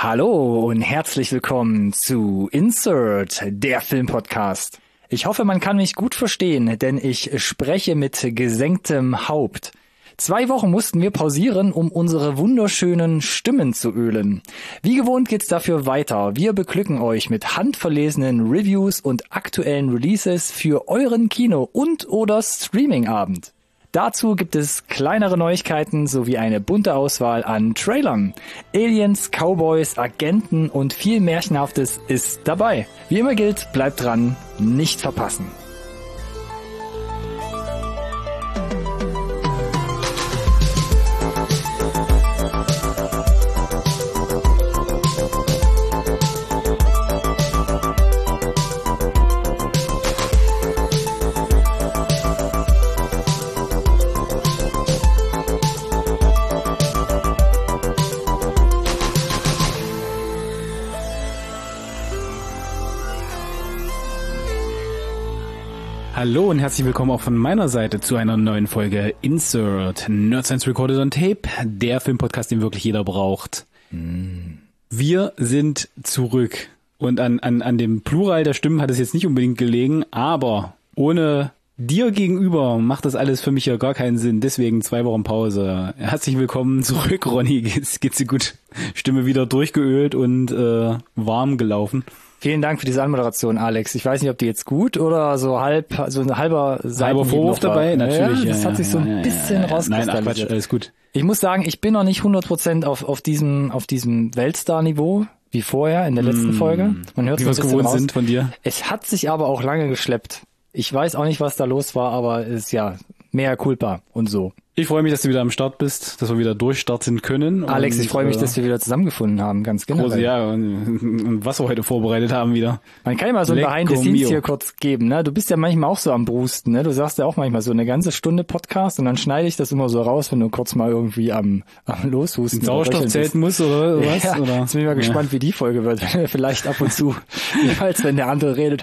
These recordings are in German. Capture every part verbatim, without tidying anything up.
Hallo und herzlich willkommen zu Insert, der Filmpodcast. Ich hoffe, man kann mich gut verstehen, denn ich spreche mit gesenktem Haupt. Zwei Wochen mussten wir pausieren, um unsere wunderschönen Stimmen zu ölen. Wie gewohnt geht's dafür weiter. Wir beglücken euch mit handverlesenen Reviews und aktuellen Releases für euren Kino- und oder Streaming-Abend. Dazu gibt es kleinere Neuigkeiten sowie eine bunte Auswahl an Trailern. Aliens, Cowboys, Agenten und viel Märchenhaftes ist dabei. Wie immer gilt, bleibt dran, nicht verpassen. Hallo und herzlich willkommen auch von meiner Seite zu einer neuen Folge Insert Nerd Science Recorded on Tape, der Filmpodcast, den wirklich jeder braucht. Mm. Wir sind zurück und an, an, an dem Plural der Stimmen hat es jetzt nicht unbedingt gelegen, aber ohne dir gegenüber macht das alles für mich ja gar keinen Sinn, deswegen zwei Wochen Pause. Herzlich willkommen zurück, Ronny, geht's, geht's dir gut? Stimme wieder durchgeölt und äh, warm gelaufen. Vielen Dank für diese Anmoderation, Alex. Ich weiß nicht, ob die jetzt gut oder so halb, so ein halber halber Vorwurf dabei, natürlich. Ja, das ja, hat sich ja, so ein ja, bisschen ja, ja. rauskristallisiert. Nein, ach Quatsch, alles gut. Ich muss sagen, ich bin noch nicht hundert Prozent auf, auf diesem, auf diesem Weltstar-Niveau wie vorher in der letzten mm. Folge. Man hört wie so wir es gewohnt sind von dir. Es hat sich aber auch lange geschleppt. Ich weiß auch nicht, was da los war, aber es ist ja mehr culpa und so. Ich freue mich, dass du wieder am Start bist, dass wir wieder durchstarten können. Alex, und, ich freue mich, äh, dass wir wieder zusammengefunden haben, ganz genau. Große Jahre und, und was wir heute vorbereitet haben wieder. Man kann ja mal so ein Behind the Scenes hier kurz geben, ne? Du bist ja manchmal auch so am Brusten, ne? Du sagst ja auch manchmal so eine ganze Stunde Podcast und dann schneide ich das immer so raus, wenn du kurz mal irgendwie am, am Loshusten ein Sauerstoff zählen muss oder was? Ja, oder? Jetzt bin ich mal gespannt, ja. wie die Folge wird. Vielleicht ab und zu, jeweils wenn der andere redet.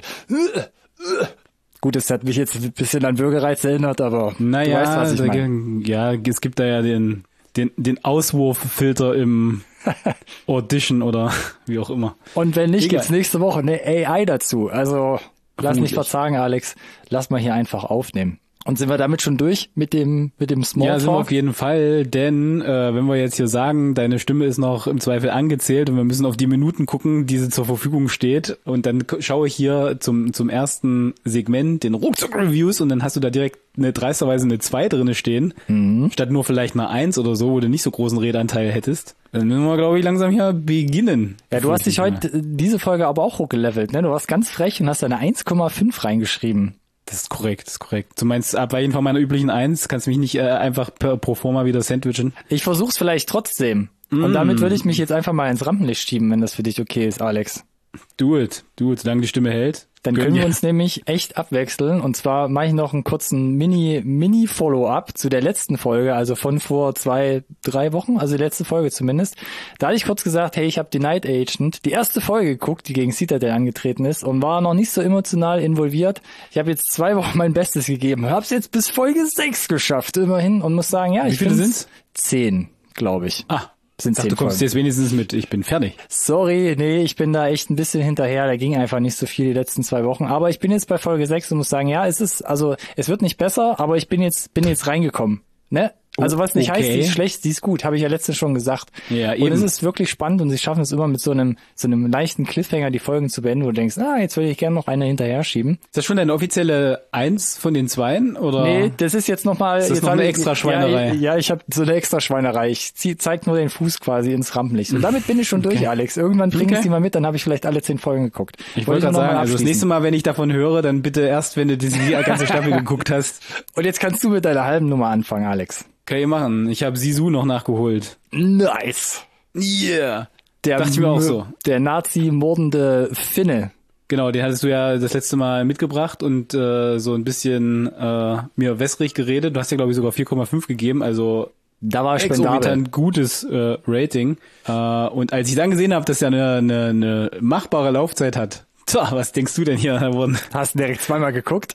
Gut, das hat mich jetzt ein bisschen an Würgereiz erinnert, aber naja, du weißt, was ich meine. Ja, es gibt da ja den, den, den Auswurffilter im Audition oder wie auch immer. Und wenn nicht, Egal. Gibt's nächste Woche eine A I dazu. Also lass Vermutlich. nicht verzagen, Alex. Lass mal hier einfach aufnehmen. Und sind wir damit schon durch mit dem mit dem Smalltalk? Ja, sind wir auf jeden Fall, denn äh, wenn wir jetzt hier sagen, deine Stimme ist noch im Zweifel angezählt und wir müssen auf die Minuten gucken, die sie zur Verfügung steht und dann schaue ich hier zum zum ersten Segment, den Ruckzuck-Reviews und dann hast du da direkt eine dreisterweise eine zwei drinne stehen, mhm. statt nur vielleicht eine eins oder so, wo du nicht so großen Redeanteil hättest. Dann müssen wir, glaube ich, langsam hier beginnen. Ja, du hast dich heute diese Folge aber auch hochgelevelt, ne? Du warst ganz frech und hast eine eins Komma fünf reingeschrieben. Das ist korrekt, das ist korrekt. Du meinst, abweichend von meiner üblichen Eins, kannst du mich nicht äh, einfach per, pro forma wieder sandwichen? Ich versuch's vielleicht trotzdem. Mm. Und damit würde ich mich jetzt einfach mal ins Rampenlicht schieben, wenn das für dich okay ist, Alex. Do it, do it, solange die Stimme hält. Dann können wir uns nämlich echt abwechseln. Und zwar mache ich noch einen kurzen Mini, Mini-Follow-up zu der letzten Folge, also von vor zwei, drei Wochen, also die letzte Folge zumindest. Da hatte ich kurz gesagt, hey, ich habe die Night Agent, die erste Folge geguckt, die gegen Citadel angetreten ist und war noch nicht so emotional involviert. Ich habe jetzt zwei Wochen mein Bestes gegeben. Hab's jetzt bis Folge sechs geschafft, immerhin, und muss sagen, ja, Wie ich viele sind's? Zehn, glaube ich. Ah. Sind Ach, du kommst Folgen. jetzt wenigstens mit, ich bin fertig. Sorry, nee, ich bin da echt ein bisschen hinterher, da ging einfach nicht so viel die letzten zwei Wochen, aber ich bin jetzt bei Folge sechs und muss sagen, ja, es ist, also, es wird nicht besser, aber ich bin jetzt, bin jetzt reingekommen, ne? Also was nicht okay. heißt, die ist schlecht, die ist gut, habe ich ja letztens schon gesagt. Ja, eben. Und es ist wirklich spannend und sie schaffen es immer mit so einem so einem leichten Cliffhanger die Folgen zu beenden, wo du denkst, ah, jetzt würde ich gerne noch eine hinterher schieben. Ist das schon deine offizielle Eins von den Zweien? Oder? Nee, das ist jetzt nochmal... Ist das jetzt noch eine ich, extra Schweinerei? Ja, ja ich habe so eine extra Schweinerei. Ich zieh, zeig nur den Fuß quasi ins Rampenlicht. Und damit bin ich schon okay. durch, Alex. Irgendwann bring okay. ich die mal mit, dann habe ich vielleicht alle zehn Folgen geguckt. Ich wollte gerade sagen, also das nächste Mal, wenn ich davon höre, dann bitte erst, wenn du diese ganze Staffel geguckt hast. Und jetzt kannst du mit deiner halben Nummer anfangen, Alex. Kann ich machen. Ich habe Sisu noch nachgeholt. Nice. Yeah. Der, Dachte ich mir auch so. Der Nazi-mordende Finne. Genau, den hattest du ja das letzte Mal mitgebracht und äh, so ein bisschen äh, mir wässrig geredet. Du hast ja, glaube ich, sogar vier Komma fünf gegeben, also da war exorbitant gutes äh, Rating. Äh, und als ich dann gesehen habe, dass er eine, eine, eine machbare Laufzeit hat, tja, was denkst du denn hier, Herr Wurden? Hast du direkt zweimal geguckt?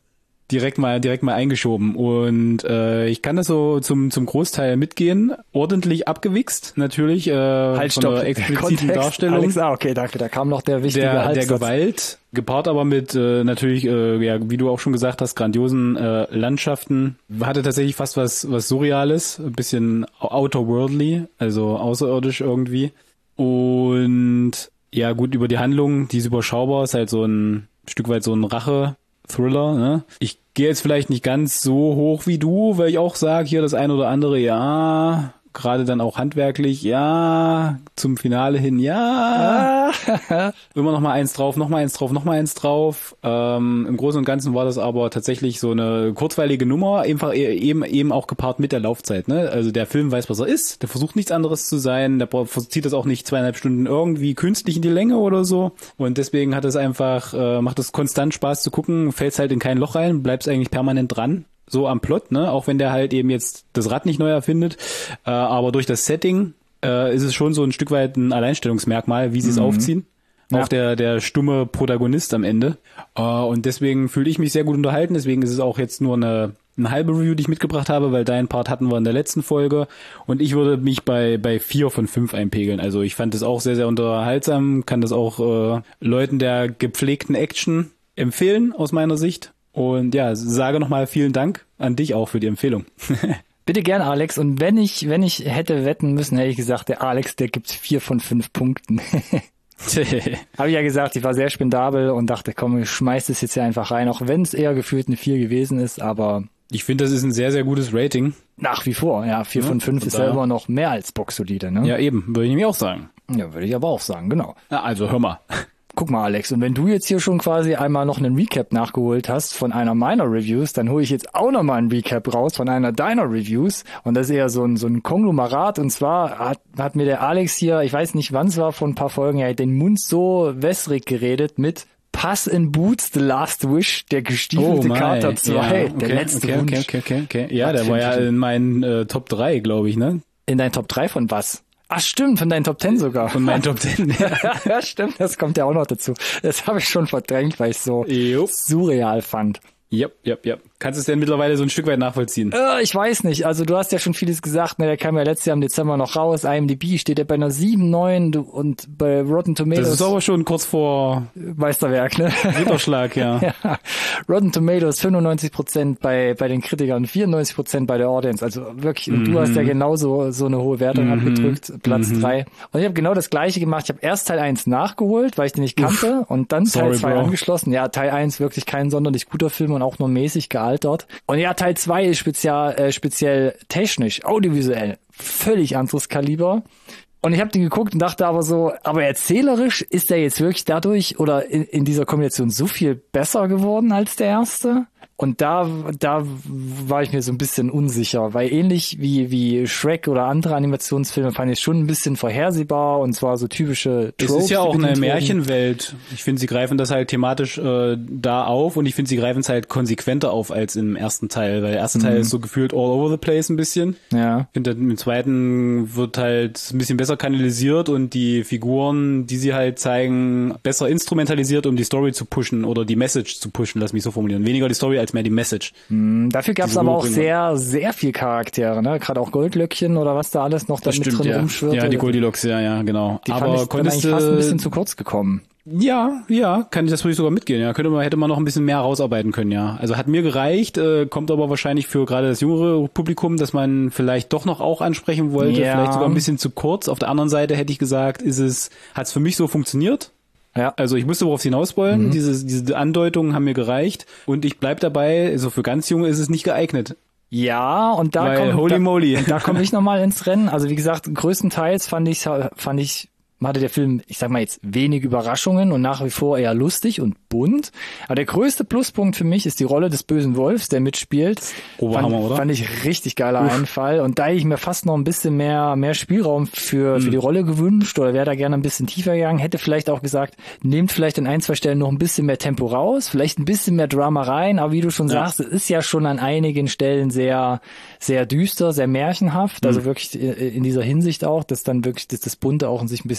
direkt mal direkt mal eingeschoben und äh, ich kann das so zum zum Großteil mitgehen, ordentlich abgewichst natürlich äh, halt, von stopp. der expliziten Kontext, Darstellung Alex, ah, okay, danke, da kam noch der wichtige der, der Halbsatz. Gewalt, gepaart aber mit äh, natürlich, äh, ja, wie du auch schon gesagt hast, grandiosen äh, Landschaften, hatte tatsächlich fast was was Surreales, ein bisschen outerworldly, also außerirdisch irgendwie und ja gut, über die Handlung, die ist überschaubar, ist halt so ein Stück weit so ein Rache Thriller, ne? Ich gehe jetzt vielleicht nicht ganz so hoch wie du, weil ich auch sage, hier das ein oder andere, ja, gerade dann auch handwerklich, ja, zum Finale hin, ja, immer noch mal eins drauf, noch mal eins drauf, noch mal eins drauf. Ähm, Im Großen und Ganzen war das aber tatsächlich so eine kurzweilige Nummer, einfach eben eben auch gepaart mit der Laufzeit, ne? Also der Film weiß, was er ist, der versucht nichts anderes zu sein, der zieht das auch nicht zweieinhalb Stunden irgendwie künstlich in die Länge oder so und deswegen hat es einfach, äh, macht es konstant Spaß zu gucken, fällst halt in kein Loch rein, bleibst eigentlich permanent dran. So am Plot, ne, auch wenn der halt eben jetzt das Rad nicht neu erfindet, äh, aber durch das Setting äh, ist es schon so ein Stück weit ein Alleinstellungsmerkmal, wie sie es mhm. aufziehen. Ja. Auch der der stumme Protagonist am Ende. Äh, und deswegen fühle ich mich sehr gut unterhalten, deswegen ist es auch jetzt nur eine, eine halbe Review, die ich mitgebracht habe, weil deinen Part hatten wir in der letzten Folge und ich würde mich bei bei vier von fünf einpegeln. Also ich fand es auch sehr, sehr unterhaltsam, kann das auch äh, Leuten der gepflegten Action empfehlen, aus meiner Sicht. Und ja, sage nochmal vielen Dank an dich auch für die Empfehlung. Bitte gern, Alex. Und wenn ich, wenn ich hätte wetten müssen, hätte ich gesagt, der Alex, der gibt vier von fünf Punkten. Habe ich ja gesagt, ich war sehr spendabel und dachte, komm, ich schmeiß das jetzt hier einfach rein, auch wenn es eher gefühlt eine vier gewesen ist, aber... Ich finde, das ist ein sehr, sehr gutes Rating. Nach wie vor, ja. vier ja, von fünf ist ja immer noch mehr als boxsolide, ne? Ja, eben, würde ich nämlich auch sagen. Ja, würde ich aber auch sagen, genau. Na, also, hör mal. Guck mal, Alex, und wenn du jetzt hier schon quasi einmal noch einen Recap nachgeholt hast von einer meiner Reviews, dann hole ich jetzt auch nochmal einen Recap raus von einer deiner Reviews. Und das ist eher so ein, so ein Konglomerat. Und zwar hat, hat mir der Alex hier, ich weiß nicht wann es war, vor ein paar Folgen, ja, den Mund so wässrig geredet mit Puss in Boots, The Last Wish, der gestiefelte oh Kater zwei, ja, okay, der letzte okay, Wunsch. Okay, okay, okay, okay. Ja, der war ja in meinen äh, Top drei, glaube ich, ne? In deinen Top drei von was? Ach stimmt, von deinen Top Ten sogar. Von meinen Top Ten, ja. Ja, stimmt, das kommt ja auch noch dazu. Das habe ich schon verdrängt, weil ich so Jupp. surreal fand. Ja, ja, ja. Kannst du es denn mittlerweile so ein Stück weit nachvollziehen? Äh, ich weiß nicht. Also du hast ja schon vieles gesagt. Ne, der kam ja letztes Jahr im Dezember noch raus. I M D B steht ja bei einer sieben, neun und bei Rotten Tomatoes. Das ist aber schon kurz vor Meisterwerk, ne? Ritterschlag, ja. Ja. Rotten Tomatoes fünfundneunzig Prozent bei bei den Kritikern, vierundneunzig Prozent bei der Audience. Also wirklich, und mhm. du hast ja genauso so eine hohe Wertung mhm. abgedrückt, Platz mhm. drei. Und ich habe genau das Gleiche gemacht. Ich habe erst Teil eins nachgeholt, weil ich den nicht kannte, Uff. und dann Sorry, Teil zwei Bro. angeschlossen. Ja, Teil eins wirklich kein sonderlich guter Film und auch nur mäßig gealtert. Und ja, Teil zwei ist speziell, äh, speziell technisch, audiovisuell, völlig anderes Kaliber. Und ich habe den geguckt und dachte aber so, aber erzählerisch ist der jetzt wirklich dadurch oder in, in dieser Kombination so viel besser geworden als der erste? Und da, da war ich mir so ein bisschen unsicher, weil ähnlich wie, wie Shrek oder andere Animationsfilme fand ich schon ein bisschen vorhersehbar und zwar so typische Tropes. Es ist ja auch eine Märchenwelt. Ich finde, sie greifen das halt thematisch äh, da auf und ich finde, sie greifen es halt konsequenter auf als im ersten Teil, weil der erste mhm. Teil ist so gefühlt all over the place ein bisschen. Ja. Ich finde, im zweiten wird halt ein bisschen besser kanalisiert und die Figuren, die sie halt zeigen, besser instrumentalisiert, um die Story zu pushen oder die Message zu pushen, lass mich so formulieren. Weniger die Story als mehr die Message. Mm, dafür gab es aber auch sehr, sehr viel Charaktere, ne? Gerade auch Goldlöckchen oder was da alles noch da mit drin ja. rumschwirrt. Ja, die Goldilocks, ja, ja, genau. Die aber fand ich konntest dann eigentlich fast ein bisschen zu kurz gekommen. Ja, ja, kann ich das würde ich sogar mitgehen, ja. Könnte man, hätte man noch ein bisschen mehr rausarbeiten können, ja. Also hat mir gereicht, äh, kommt aber wahrscheinlich für gerade das jüngere Publikum, dass man vielleicht doch noch auch ansprechen wollte, ja. vielleicht sogar ein bisschen zu kurz. Auf der anderen Seite hätte ich gesagt, ist es, hat's für mich so funktioniert. Ja. Also ich wusste, worauf sie hinaus wollen. Mhm. Diese, diese Andeutungen haben mir gereicht. Und ich bleib dabei, also für ganz Junge ist es nicht geeignet. Ja, und da Weil, komme holy moly. da komme ich nochmal ins Rennen. Also wie gesagt, größtenteils fand ich, fand ich, hatte der Film, ich sag mal jetzt, wenig Überraschungen und nach wie vor eher lustig und bunt. Aber der größte Pluspunkt für mich ist die Rolle des bösen Wolfs, der mitspielt. Oberhammer, fand, oder? Fand ich richtig geiler Uff. Einfall. Und da hätte ich mir fast noch ein bisschen mehr mehr Spielraum für, mhm. für die Rolle gewünscht oder wäre da gerne ein bisschen tiefer gegangen. Hätte vielleicht auch gesagt, nehmt vielleicht an ein, zwei Stellen noch ein bisschen mehr Tempo raus, vielleicht ein bisschen mehr Drama rein. Aber wie du schon ja. sagst, es ist ja schon an einigen Stellen sehr, sehr düster, sehr märchenhaft. Mhm. Also wirklich in dieser Hinsicht auch, dass dann wirklich dass das Bunte auch in sich ein bisschen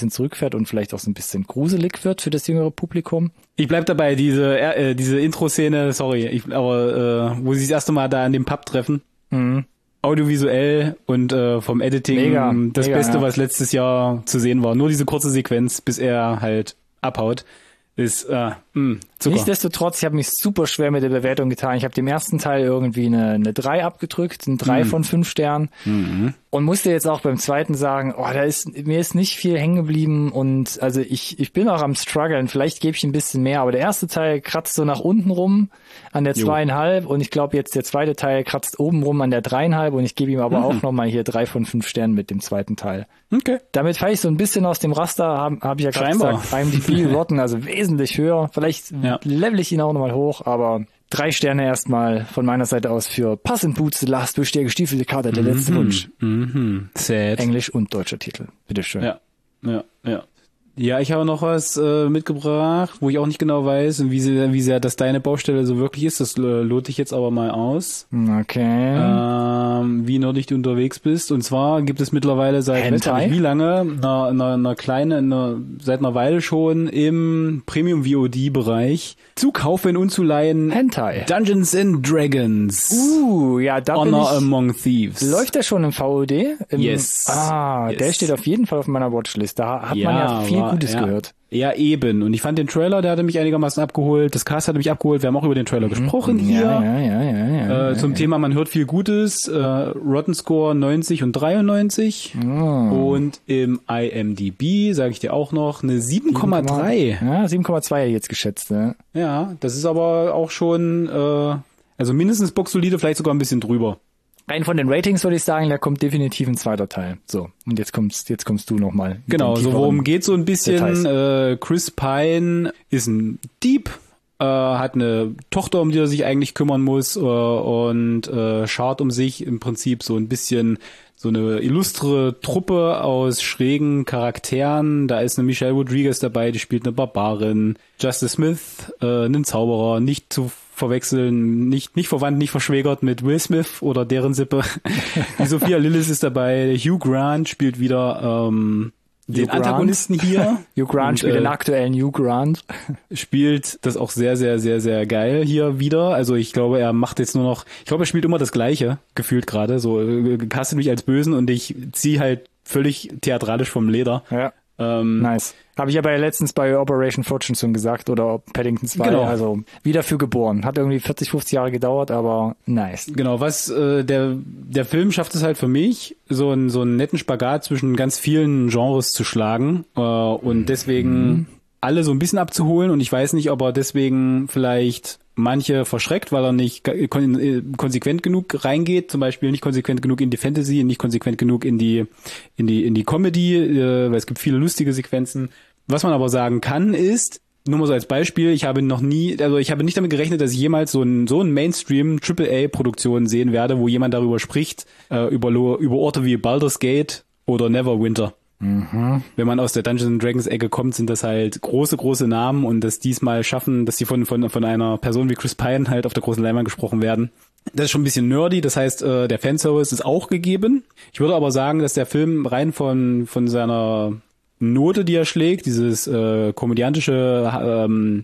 bisschen zurückfährt und vielleicht auch so ein bisschen gruselig wird für das jüngere Publikum. Ich bleib dabei, diese äh, diese Intro-Szene, sorry, ich, aber äh, wo sie das erste Mal da in dem Pub treffen. Mhm. Audiovisuell und äh, vom Editing Mega, das mega, Beste, ja. was letztes Jahr zu sehen war. Nur diese kurze Sequenz, bis er halt abhaut, ist äh, mh, Zucker. Nichtsdestotrotz, ich habe mich super schwer mit der Bewertung getan. Ich habe dem ersten Teil irgendwie eine, eine drei abgedrückt, ein drei Mhm. von fünf Sternen. Mhm. Und musste jetzt auch beim zweiten sagen, oh, da ist, mir ist nicht viel hängen geblieben und also ich, ich bin auch am struggeln. Vielleicht gebe ich ein bisschen mehr, aber der erste Teil kratzt so nach unten rum an der Jo. zweieinhalb und ich glaube jetzt der zweite Teil kratzt oben rum an der dreieinhalb und ich gebe ihm aber Mhm. auch nochmal hier drei von fünf Sternen mit dem zweiten Teil. Okay. Damit falle ich so ein bisschen aus dem Raster, habe hab ich ja gerade Scheinbar. gesagt, IMDb Rotten, also wesentlich höher. Vielleicht Ja. level ich ihn auch nochmal hoch, aber drei Sterne erstmal von meiner Seite aus für Pass in Boots, The Last Wish, der gestiefelte Kater, der letzte Wunsch. Mhm. Sad. Englisch und deutscher Titel. Bitteschön. Ja, ja, ja. Ja, ich habe noch was äh, mitgebracht, wo ich auch nicht genau weiß, wie sehr, wie sehr das deine Baustelle so wirklich ist. Das äh, lote ich jetzt aber mal aus. Okay. Ähm, wie nerdig du unterwegs bist. Und zwar gibt es mittlerweile seit Hentai? weiß nicht wie lange, einer, einer, einer kleinen, einer, seit einer Weile schon im Premium-V O D-Bereich zu kaufen und zu leihen Hentai. Dungeons and Dragons. Uh, ja, da bin Honor ich... Among Thieves. Läuft der schon im V O D? Im, Yes. Ah, Yes. der steht auf jeden Fall auf meiner Watchlist. Da hat man ja viel war- Gutes ja, gehört. Ja, eben. Und ich fand den Trailer, der hatte mich einigermaßen abgeholt. Das Cast hatte mich abgeholt. Wir haben auch über den Trailer gesprochen hier. Ja, ja, ja, ja, ja. Äh, zum Thema, man hört viel Gutes. Äh, Rotten Score neunzig und dreiundneunzig. Oh. Und im I M D B, sage ich dir auch noch, eine sieben Komma drei. Ja, sieben Komma zwei jetzt geschätzt. Ne? Ja, das ist aber auch schon, äh, also mindestens boxsolide, vielleicht sogar ein bisschen drüber. Rein von den Ratings würde ich sagen, da kommt definitiv ein zweiter Teil. So, und jetzt kommst, jetzt kommst du nochmal. Genau, so worum geht's so ein bisschen. Details. Äh, Chris Pine ist ein Dieb, äh, hat eine Tochter, um die er sich eigentlich kümmern muss, äh, und äh, schart um sich im Prinzip so ein bisschen so eine illustre Truppe aus schrägen Charakteren. Da ist eine Michelle Rodriguez dabei, die spielt eine Barbarin. Justice Smith, äh, einen Zauberer, nicht zu verwechseln, nicht nicht verwandt, nicht verschwägert mit Will Smith oder deren Sippe. Die Sophia Lillis ist dabei. Hugh Grant spielt wieder ähm, den Hugh Grant? Antagonisten hier. Hugh Grant Und, spielt äh, den aktuellen Hugh Grant. spielt das auch sehr, sehr, sehr, sehr geil hier wieder. Also ich glaube, er macht jetzt nur noch, ich glaube, er spielt immer das Gleiche, gefühlt gerade. So, äh, castet mich als Bösen und ich ziehe halt völlig theatralisch vom Leder. Ja. Ähm, Nice. Habe ich aber ja letztens bei Operation Fortune schon gesagt oder Paddington zwei. Genau. Also wieder für geboren. Hat irgendwie vierzig, fünfzig Jahre gedauert, aber nice. Genau, was äh, der der Film schafft es halt für mich, so einen so einen netten Spagat zwischen ganz vielen Genres zu schlagen äh, und deswegen Mhm. alle so ein bisschen abzuholen und ich weiß nicht, ob er deswegen vielleicht manche verschreckt, weil er nicht kon äh, konsequent genug reingeht, zum Beispiel nicht konsequent genug in die Fantasy, nicht konsequent genug in die in die in die Comedy, äh, weil es gibt viele lustige Sequenzen. Was man aber sagen kann ist, nur mal so als Beispiel, ich habe noch nie, also ich habe nicht damit gerechnet, dass ich jemals so ein so ein Mainstream Triple A Produktion sehen werde, wo jemand darüber spricht, äh, über Lo über Orte wie Baldur's Gate oder Neverwinter. Mhm. Wenn man aus der Dungeons and Dragons Ecke kommt, sind das halt große, große Namen und das diesmal schaffen, dass die von, von, von einer Person wie Chris Pine halt auf der großen Leinwand gesprochen werden. Das ist schon ein bisschen nerdy, das heißt, äh, der Fanservice ist auch gegeben. Ich würde aber sagen, dass der Film rein von, von seiner Note, die er schlägt, dieses äh, komödiantische, ähm,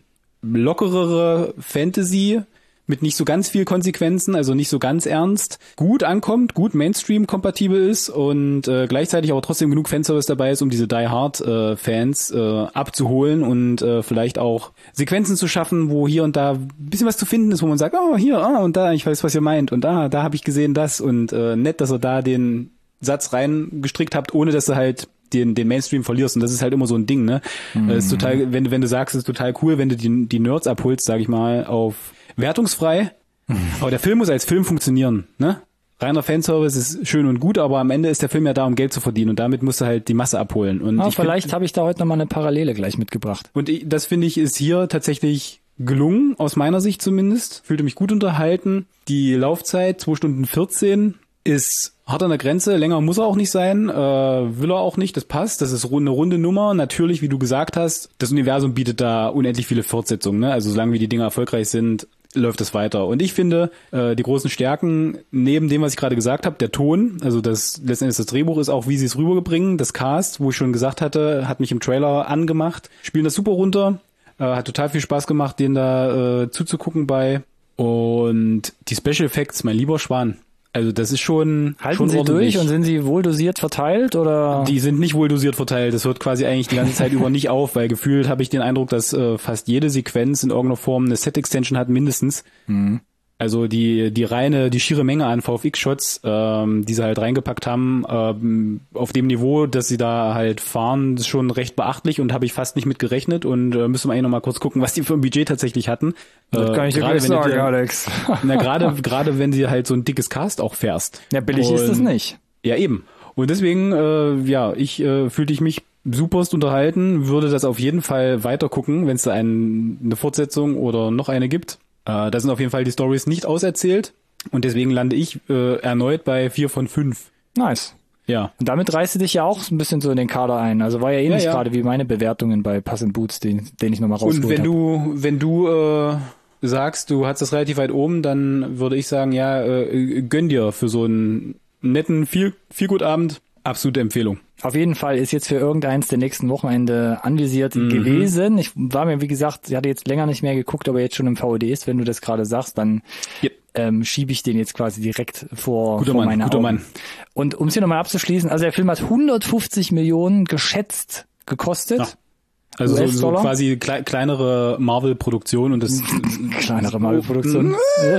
lockerere Fantasy mit nicht so ganz viel Konsequenzen, also nicht so ganz ernst, gut ankommt, gut Mainstream-kompatibel ist und äh, gleichzeitig aber trotzdem genug Fanservice dabei ist, um diese Die-Hard-Fans äh, äh, abzuholen und äh, vielleicht auch Sequenzen zu schaffen, wo hier und da ein bisschen was zu finden ist, wo man sagt, oh, hier, ah, und da, ich weiß, was ihr meint und da, da habe ich gesehen das und äh, nett, dass ihr da den Satz reingestrickt habt, ohne dass ihr halt den, den Mainstream verlierst und das ist halt immer so ein Ding, ne? Mhm. Das ist total, wenn du, wenn du sagst, es ist total cool, wenn du die, die Nerds abholst, sag ich mal, auf wertungsfrei, mhm. aber der Film muss als Film funktionieren, ne? Reiner Fanservice ist schön und gut, aber am Ende ist der Film ja da, um Geld zu verdienen und damit musst du halt die Masse abholen. Und Ah, ich vielleicht habe ich da heute nochmal eine Parallele gleich mitgebracht. Und ich, das finde ich ist hier tatsächlich gelungen, aus meiner Sicht zumindest. Fühlte mich gut unterhalten. Die Laufzeit, zwei Stunden vierzehn, ist hart an der Grenze. Länger muss er auch nicht sein, äh, will er auch nicht, das passt. Das ist eine runde Nummer. Natürlich, wie du gesagt hast, das Universum bietet da unendlich viele Fortsetzungen. Ne? Also solange wie die Dinger erfolgreich sind, läuft es weiter. Und ich finde, äh, die großen Stärken, neben dem, was ich gerade gesagt habe, der Ton, also das letztendlich das Drehbuch ist auch, wie sie es rüberbringen, das Cast, wo ich schon gesagt hatte, hat mich im Trailer angemacht, spielen das super runter, äh, hat total viel Spaß gemacht, denen da äh, zuzugucken bei. Und die Special Effects, mein lieber Schwan, also das ist schon Halten schon sie ordentlich. durch und sind sie wohl dosiert verteilt oder? Die sind nicht wohl dosiert verteilt. Das hört quasi eigentlich die ganze Zeit über nicht auf, weil gefühlt habe ich den Eindruck, dass äh, fast jede Sequenz in irgendeiner Form eine Set-Extension hat, mindestens. Mhm. Also die die reine, die schiere Menge an V F X-Shots, ähm, die sie halt reingepackt haben, ähm, auf dem Niveau, dass sie da halt fahren, ist schon recht beachtlich und habe ich fast nicht mit gerechnet und äh, müssen wir eigentlich noch mal kurz gucken, was die für ein Budget tatsächlich hatten. Das kann ich dir gleich sagen, dir, Alex. Na, gerade gerade wenn sie halt so ein dickes Cast auch fährst. Ja, billig und, ist es nicht. Ja, eben. Und deswegen, äh, ja, ich äh, fühlte ich mich superst unterhalten, würde das auf jeden Fall weiter gucken, wenn es da ein, eine Fortsetzung oder noch eine gibt. Äh, da sind auf jeden Fall die Storys nicht auserzählt und deswegen lande ich äh, erneut bei vier von fünf. Nice. Ja. Und damit reißt du dich ja auch ein bisschen so in den Kader ein. Also war ja ähnlich ja, ja. gerade wie meine Bewertungen bei Puss in Boots, den, den ich nochmal rausgeholt habe. Und wenn hab. du, wenn du äh, sagst, du hast das relativ weit oben, dann würde ich sagen, ja, äh, gönn dir für so einen netten viel viel gut Abend. Absolute Empfehlung. Auf jeden Fall ist jetzt für irgendeins der nächsten Wochenende anvisiert mhm. gewesen. Ich war mir, wie gesagt, ich hatte jetzt länger nicht mehr geguckt, aber jetzt schon im V O D ist, wenn du das gerade sagst, dann yep. ähm, schiebe ich den jetzt quasi direkt vor, guter vor Mann, meine guter Augen. Mann. Und um es hier nochmal abzuschließen, also der Film hat hundertfünfzig Millionen geschätzt gekostet. Ja. Also so, so quasi klei- kleinere Marvel-Produktion und das kleinere Marvel-Produktion.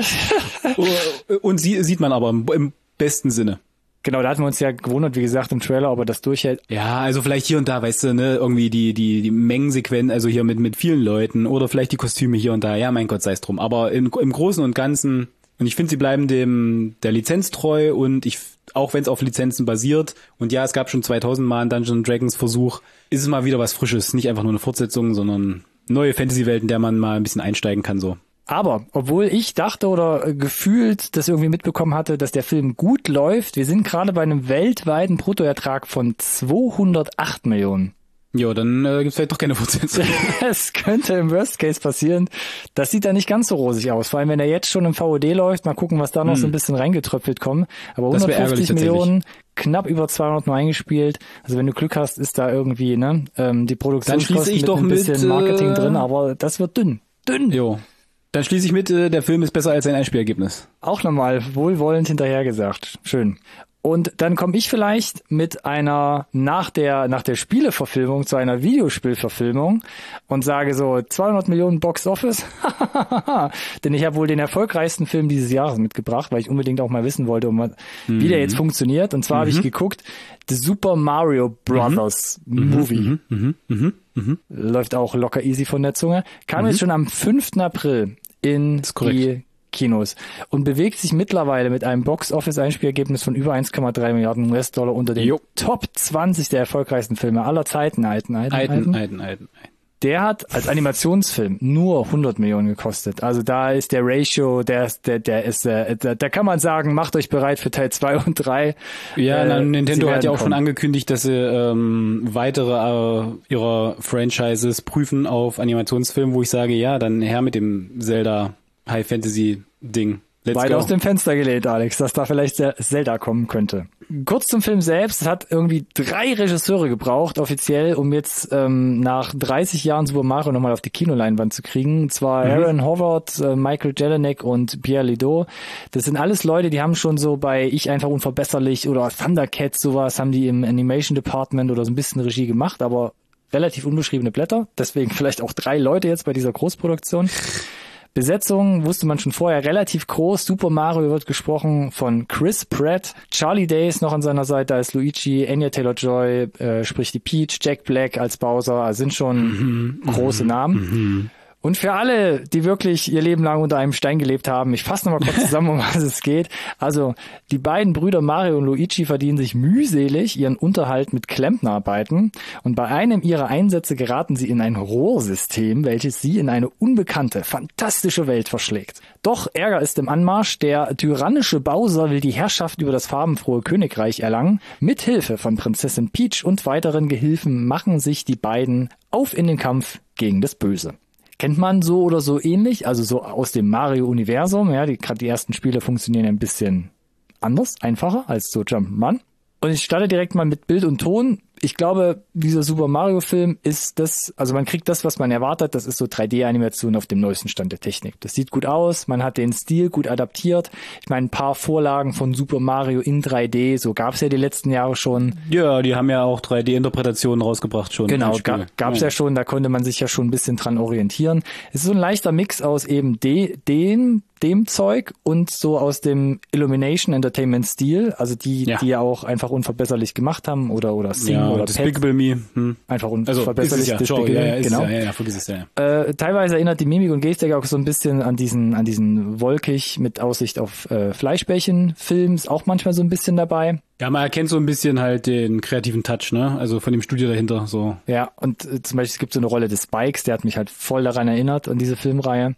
Und sie sieht man aber im, im besten Sinne. Genau, da hatten wir uns ja gewundert, wie gesagt, im Trailer, ob er das durchhält. Ja, also vielleicht hier und da, weißt du, ne, irgendwie die die die Mengensequenz, also hier mit mit vielen Leuten oder vielleicht die Kostüme hier und da. Ja, mein Gott, sei es drum. Aber im, im Großen und Ganzen, und ich finde, sie bleiben dem der Lizenz treu und ich, auch wenn es auf Lizenzen basiert, und ja, es gab schon zweitausend Mal einen Dungeons and Dragons Versuch, ist es mal wieder was Frisches, nicht einfach nur eine Fortsetzung, sondern neue Fantasy-Welt, in der man mal ein bisschen einsteigen kann, so. Aber, obwohl ich dachte oder gefühlt das irgendwie mitbekommen hatte, dass der Film gut läuft, wir sind gerade bei einem weltweiten Bruttoertrag von zweihundertacht Millionen. Ja, dann äh, gibt's vielleicht doch keine Fortsetzung. Es könnte im Worst Case passieren. Das sieht da nicht ganz so rosig aus. Vor allem, wenn er jetzt schon im V O D läuft, mal gucken, was da noch hm. so ein bisschen reingetröpfelt kommt. Aber hundertfünfzig Millionen, knapp über zweihundert nur eingespielt. Also wenn du Glück hast, ist da irgendwie ne ähm, die Produktionskosten mit ein bisschen mit, Marketing äh, drin, aber das wird dünn. Dünn. Jo. Dann schließe ich mit, äh, der Film ist besser als sein Einspielergebnis. Auch nochmal wohlwollend hinterhergesagt. Schön. Und dann komme ich vielleicht mit einer, nach der nach der Spieleverfilmung zu einer Videospielverfilmung und sage so zweihundert Millionen Box Office. Denn ich habe wohl den erfolgreichsten Film dieses Jahres mitgebracht, weil ich unbedingt auch mal wissen wollte, um, mhm. wie der jetzt funktioniert. Und zwar mhm. habe ich geguckt, The Super Mario Brothers mhm. Movie. Mhm. Mhm. Mhm. Mhm. Läuft auch locker easy von der Zunge. Kam mhm. jetzt schon am fünften April in die Kinos und bewegt sich mittlerweile mit einem Box-Office-Einspielergebnis von über eins Komma drei Milliarden U S-Dollar unter den jo. Top zwanzig der erfolgreichsten Filme aller Zeiten. Alten, alten, alten, alten, alten, alten. Der hat als Animationsfilm nur hundert Millionen gekostet. Also da ist der Ratio, der ist, der, der ist, äh, da, da kann man sagen, macht euch bereit für Teil zwei und drei. Ja, äh, Nintendo hat ja auch kommen. schon angekündigt, dass sie ähm, weitere äh, ihrer Franchises prüfen auf Animationsfilmen, wo ich sage, ja, dann her mit dem Zelda High Fantasy Ding. Let's Weit go. aus dem Fenster gelehnt, Alex, dass da vielleicht Zelda kommen könnte. Kurz zum Film selbst. Es hat irgendwie drei Regisseure gebraucht, offiziell, um jetzt ähm, nach dreißig Jahren Super Mario nochmal auf die Kinoleinwand zu kriegen. Und zwar mhm. Aaron Howard, äh, Michael Jelinek und Pierre Ledo. Das sind alles Leute, die haben schon so bei Ich einfach unverbesserlich oder Thundercats sowas, haben die im Animation Department oder so ein bisschen Regie gemacht, aber relativ unbeschriebene Blätter. Deswegen vielleicht auch drei Leute jetzt bei dieser Großproduktion. Besetzung wusste man schon vorher relativ groß. Super Mario wird gesprochen von Chris Pratt. Charlie Day ist noch an seiner Seite als Luigi. Anya Taylor-Joy äh, spricht die Peach. Jack Black als Bowser. Also sind schon mhm, große Namen. Mhm. Und für alle, die wirklich ihr Leben lang unter einem Stein gelebt haben, ich fasse nochmal kurz zusammen, um was es geht. Also die beiden Brüder Mario und Luigi verdienen sich mühselig ihren Unterhalt mit Klempnerarbeiten. Und bei einem ihrer Einsätze geraten sie in ein Rohrsystem, welches sie in eine unbekannte, fantastische Welt verschlägt. Doch Ärger ist im Anmarsch. Der tyrannische Bowser will die Herrschaft über das farbenfrohe Königreich erlangen. Mit Hilfe von Prinzessin Peach und weiteren Gehilfen machen sich die beiden auf in den Kampf gegen das Böse. kennt man so oder so ähnlich, also so aus dem Mario-Universum. Ja, die, gerade die ersten Spiele funktionieren ein bisschen anders, einfacher als so Jump'n'Run. Und ich starte direkt mal mit Bild und Ton. Ich glaube, dieser Super Mario Film ist das, also man kriegt das, was man erwartet, das ist so drei D-Animation auf dem neuesten Stand der Technik. Das sieht gut aus, man hat den Stil gut adaptiert. Ich meine, ein paar Vorlagen von Super Mario in drei D, so gab's ja die letzten Jahre schon. Ja, die haben ja auch drei D-Interpretationen rausgebracht schon. Genau, ga, gab's ja. ja schon, da konnte man sich ja schon ein bisschen dran orientieren. Es ist so ein leichter Mix aus eben de, dem, dem Zeug und so aus dem Illumination Entertainment Stil, also die, ja. die ja auch einfach unverbesserlich gemacht haben oder, oder Sing ja, oder Despicable Me. Hm. Einfach unverbesserlich. Also, Despicable ja, ja, genau. Ja, ja, ja, vergiss es, ja. Äh, teilweise erinnert die Mimik und Gestik auch so ein bisschen an diesen, an diesen wolkig mit Aussicht auf äh, Fleischbällchen-Film, ist auch manchmal so ein bisschen dabei. Ja, man erkennt so ein bisschen halt den kreativen Touch, ne? Also von dem Studio dahinter, so. Ja, und äh, zum Beispiel es gibt so eine Rolle des Spikes, der hat mich halt voll daran erinnert, an diese Filmreihe.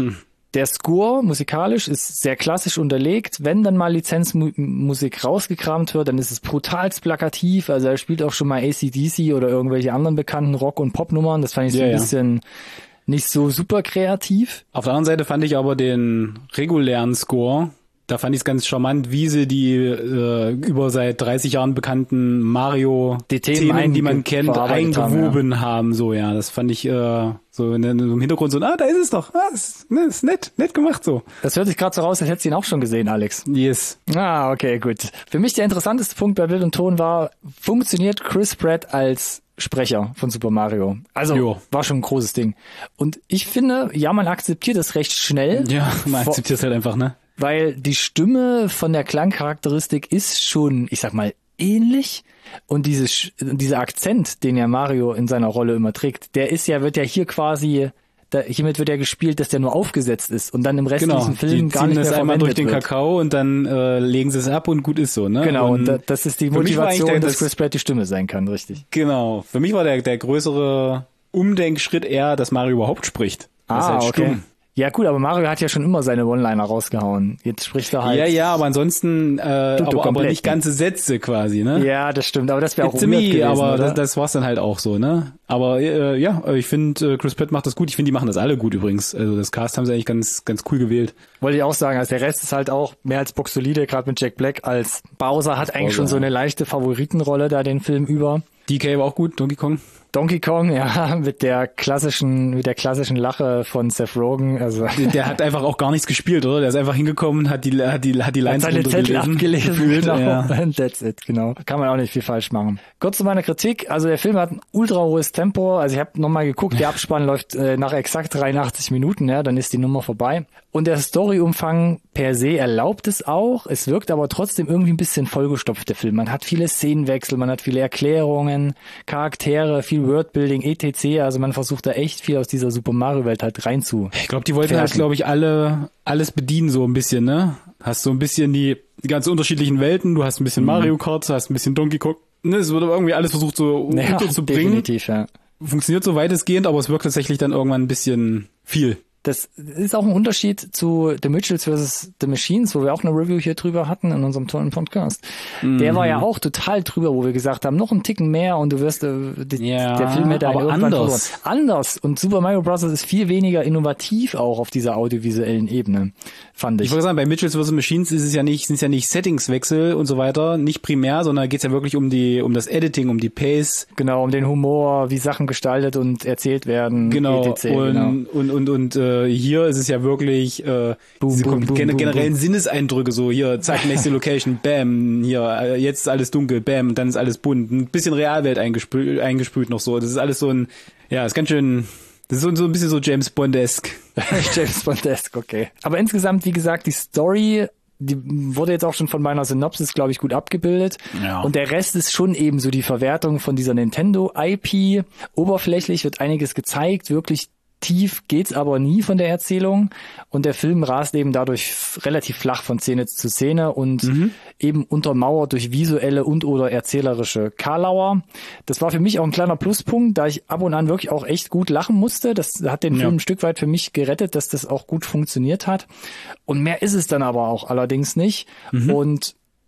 Der Score musikalisch ist sehr klassisch unterlegt. Wenn dann mal Lizenzmusik rausgekramt wird, dann ist es brutal plakativ. Also er spielt auch schon mal A C D C oder irgendwelche anderen bekannten Rock- und Popnummern. Das fand ich so ja, ein bisschen ja. nicht so super kreativ. Auf der anderen Seite fand ich aber den regulären Score, da fand ich es ganz charmant, wie sie die äh, über seit dreißig Jahren bekannten Mario-Themen, die man kennt, eingewoben haben, ja. haben. So, ja, das fand ich äh, so in, in, im Hintergrund so, ah, da ist es doch. Ah, das, ne, ist nett, nett gemacht so. Das hört sich gerade so raus, als hättest du ihn auch schon gesehen, Alex. Yes. Ah, okay, gut. Für mich der interessanteste Punkt bei Bild und Ton war, funktioniert Chris Pratt als Sprecher von Super Mario. Also jo. war schon ein großes Ding. Und ich finde, ja, man akzeptiert es recht schnell. Ja, man akzeptiert es halt einfach, ne? Weil die Stimme von der Klangcharakteristik ist schon, ich sag mal, ähnlich. Und dieses, dieser Akzent, den ja Mario in seiner Rolle immer trägt, der ist ja, wird ja hier quasi, da, hiermit wird ja gespielt, dass der nur aufgesetzt ist und dann im restlichen genau, Film gar nicht mehr das einmal durch den wird. Kakao und dann äh, legen sie es ab und gut ist so, ne? Genau, und, und da, das ist die Motivation, der, dass Chris Pratt die Stimme sein kann, richtig. Genau. Für mich war der, der größere Umdenkschritt eher, dass Mario überhaupt spricht. Das ah, ist halt okay. stumm. Ja gut, aber Mario hat ja schon immer seine One-Liner rausgehauen. Jetzt spricht er halt... Ja, ja, aber ansonsten äh, aber, aber nicht ganze Sätze quasi, ne? Ja, das stimmt, aber das wäre auch It's weird me, gewesen, aber oder? das, das war's dann halt auch so, ne? Aber äh, ja, ich finde, äh, Chris Pratt macht das gut. Ich finde, die machen das alle gut übrigens. Also das Cast haben sie eigentlich ganz ganz cool gewählt. Wollte ich auch sagen, also der Rest ist halt auch mehr als boxsolide, gerade mit Jack Black als Bowser hat eigentlich Bowser. schon so eine leichte Favoritenrolle da den Film über. D K war auch gut, Donkey Kong. Donkey Kong, ja, mit der klassischen, mit der klassischen Lache von Seth Rogen, also. Der hat einfach auch gar nichts gespielt, oder? Der ist einfach hingekommen, hat die, hat die, hat die Lines hat seine Zettel abgelesen, gefühlt, genau. Ja. And that's it, genau. Kann man auch nicht viel falsch machen. Kurz zu meiner Kritik, also der Film hat ein ultra hohes Tempo, also ich habe nochmal geguckt, der Abspann läuft äh, nach exakt dreiundachtzig Minuten, ja, dann ist die Nummer vorbei. Und der Storyumfang per se erlaubt es auch, es wirkt aber trotzdem irgendwie ein bisschen vollgestopft, der Film. Man hat viele Szenenwechsel, man hat viele Erklärungen, Charaktere, viel Wordbuilding, et cetera. Also man versucht da echt viel aus dieser Super Mario Welt halt rein zu. Ich glaube, die wollten halt, glaube ich, alle alles bedienen so ein bisschen, ne? Hast so ein bisschen die, die ganz unterschiedlichen Welten, du hast ein bisschen mhm. Mario Kart, du hast ein bisschen Donkey Kong. Ne, es wird aber irgendwie alles versucht so ja, unterzubringen. Definitiv, ja. Funktioniert so weitestgehend, aber es wirkt tatsächlich dann irgendwann ein bisschen viel. Das ist auch ein Unterschied zu The Mitchells versus. The Machines, wo wir auch eine Review hier drüber hatten in unserem tollen Podcast. Mhm. Der war ja auch total drüber, wo wir gesagt haben, noch einen Ticken mehr und du wirst, äh, die, ja, der Film hätte aber irgendwann anders. verloren. Anders. Und Super Mario Bros. Ist viel weniger innovativ auch auf dieser audiovisuellen Ebene, fand ich. Ich wollte sagen, bei Mitchells versus. Machines ist es ja nicht, sind es ja nicht Settingswechsel und so weiter, nicht primär, sondern da geht es ja wirklich um die, um das Editing, um die Pace. Genau, um den Humor, wie Sachen gestaltet und erzählt werden. Genau. et cetera. Und, genau. und, und, und, äh, hier ist es ja wirklich äh, boom, diese boom, boom, gen- generellen boom. Sinneseindrücke, so hier, zack, nächste Location, bam, hier, äh, jetzt ist alles dunkel, bam, dann ist alles bunt, ein bisschen Realwelt eingesprüht, eingesprüht noch so. Das ist alles so ein, ja, ist ganz schön, das ist so, so ein bisschen so James Bond-esque. James Bond-esque, okay. Aber insgesamt, wie gesagt, die Story, die wurde jetzt auch schon von meiner Synopsis, glaube ich, gut abgebildet. Ja. Und der Rest ist schon eben so die Verwertung von dieser Nintendo-I P. Oberflächlich wird einiges gezeigt, wirklich tief geht's aber nie von der Erzählung und der Film rast eben dadurch f- relativ flach von Szene zu Szene und mhm. eben untermauert durch visuelle und oder erzählerische Karlauer. Das war für mich auch ein kleiner Pluspunkt, da ich ab und an wirklich auch echt gut lachen musste. Das hat den ja. Film ein Stück weit für mich gerettet, dass das auch gut funktioniert hat. Und mehr ist es dann aber auch allerdings nicht. Mhm. Und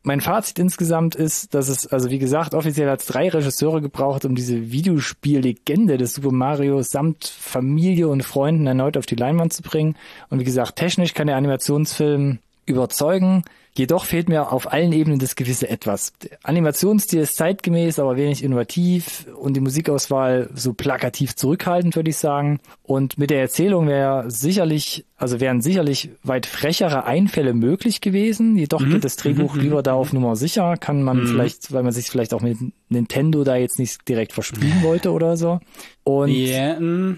mein Fazit insgesamt ist, dass es, also wie gesagt, offiziell hat es drei Regisseure gebraucht, um diese Videospiellegende des Super Mario samt Familie und Freunden erneut auf die Leinwand zu bringen. Und wie gesagt, technisch kann der Animationsfilm überzeugen. Jedoch fehlt mir auf allen Ebenen das gewisse Etwas. Der Animationsstil ist zeitgemäß, aber wenig innovativ und die Musikauswahl so plakativ zurückhaltend, würde ich sagen. Und mit der Erzählung wäre sicherlich, also wären sicherlich weit frechere Einfälle möglich gewesen. Jedoch mhm. geht das Drehbuch mhm. lieber da auf Nummer sicher. Kann man mhm. vielleicht, weil man sich vielleicht auch mit Nintendo da jetzt nicht direkt verspielen wollte oder so. Und yeah.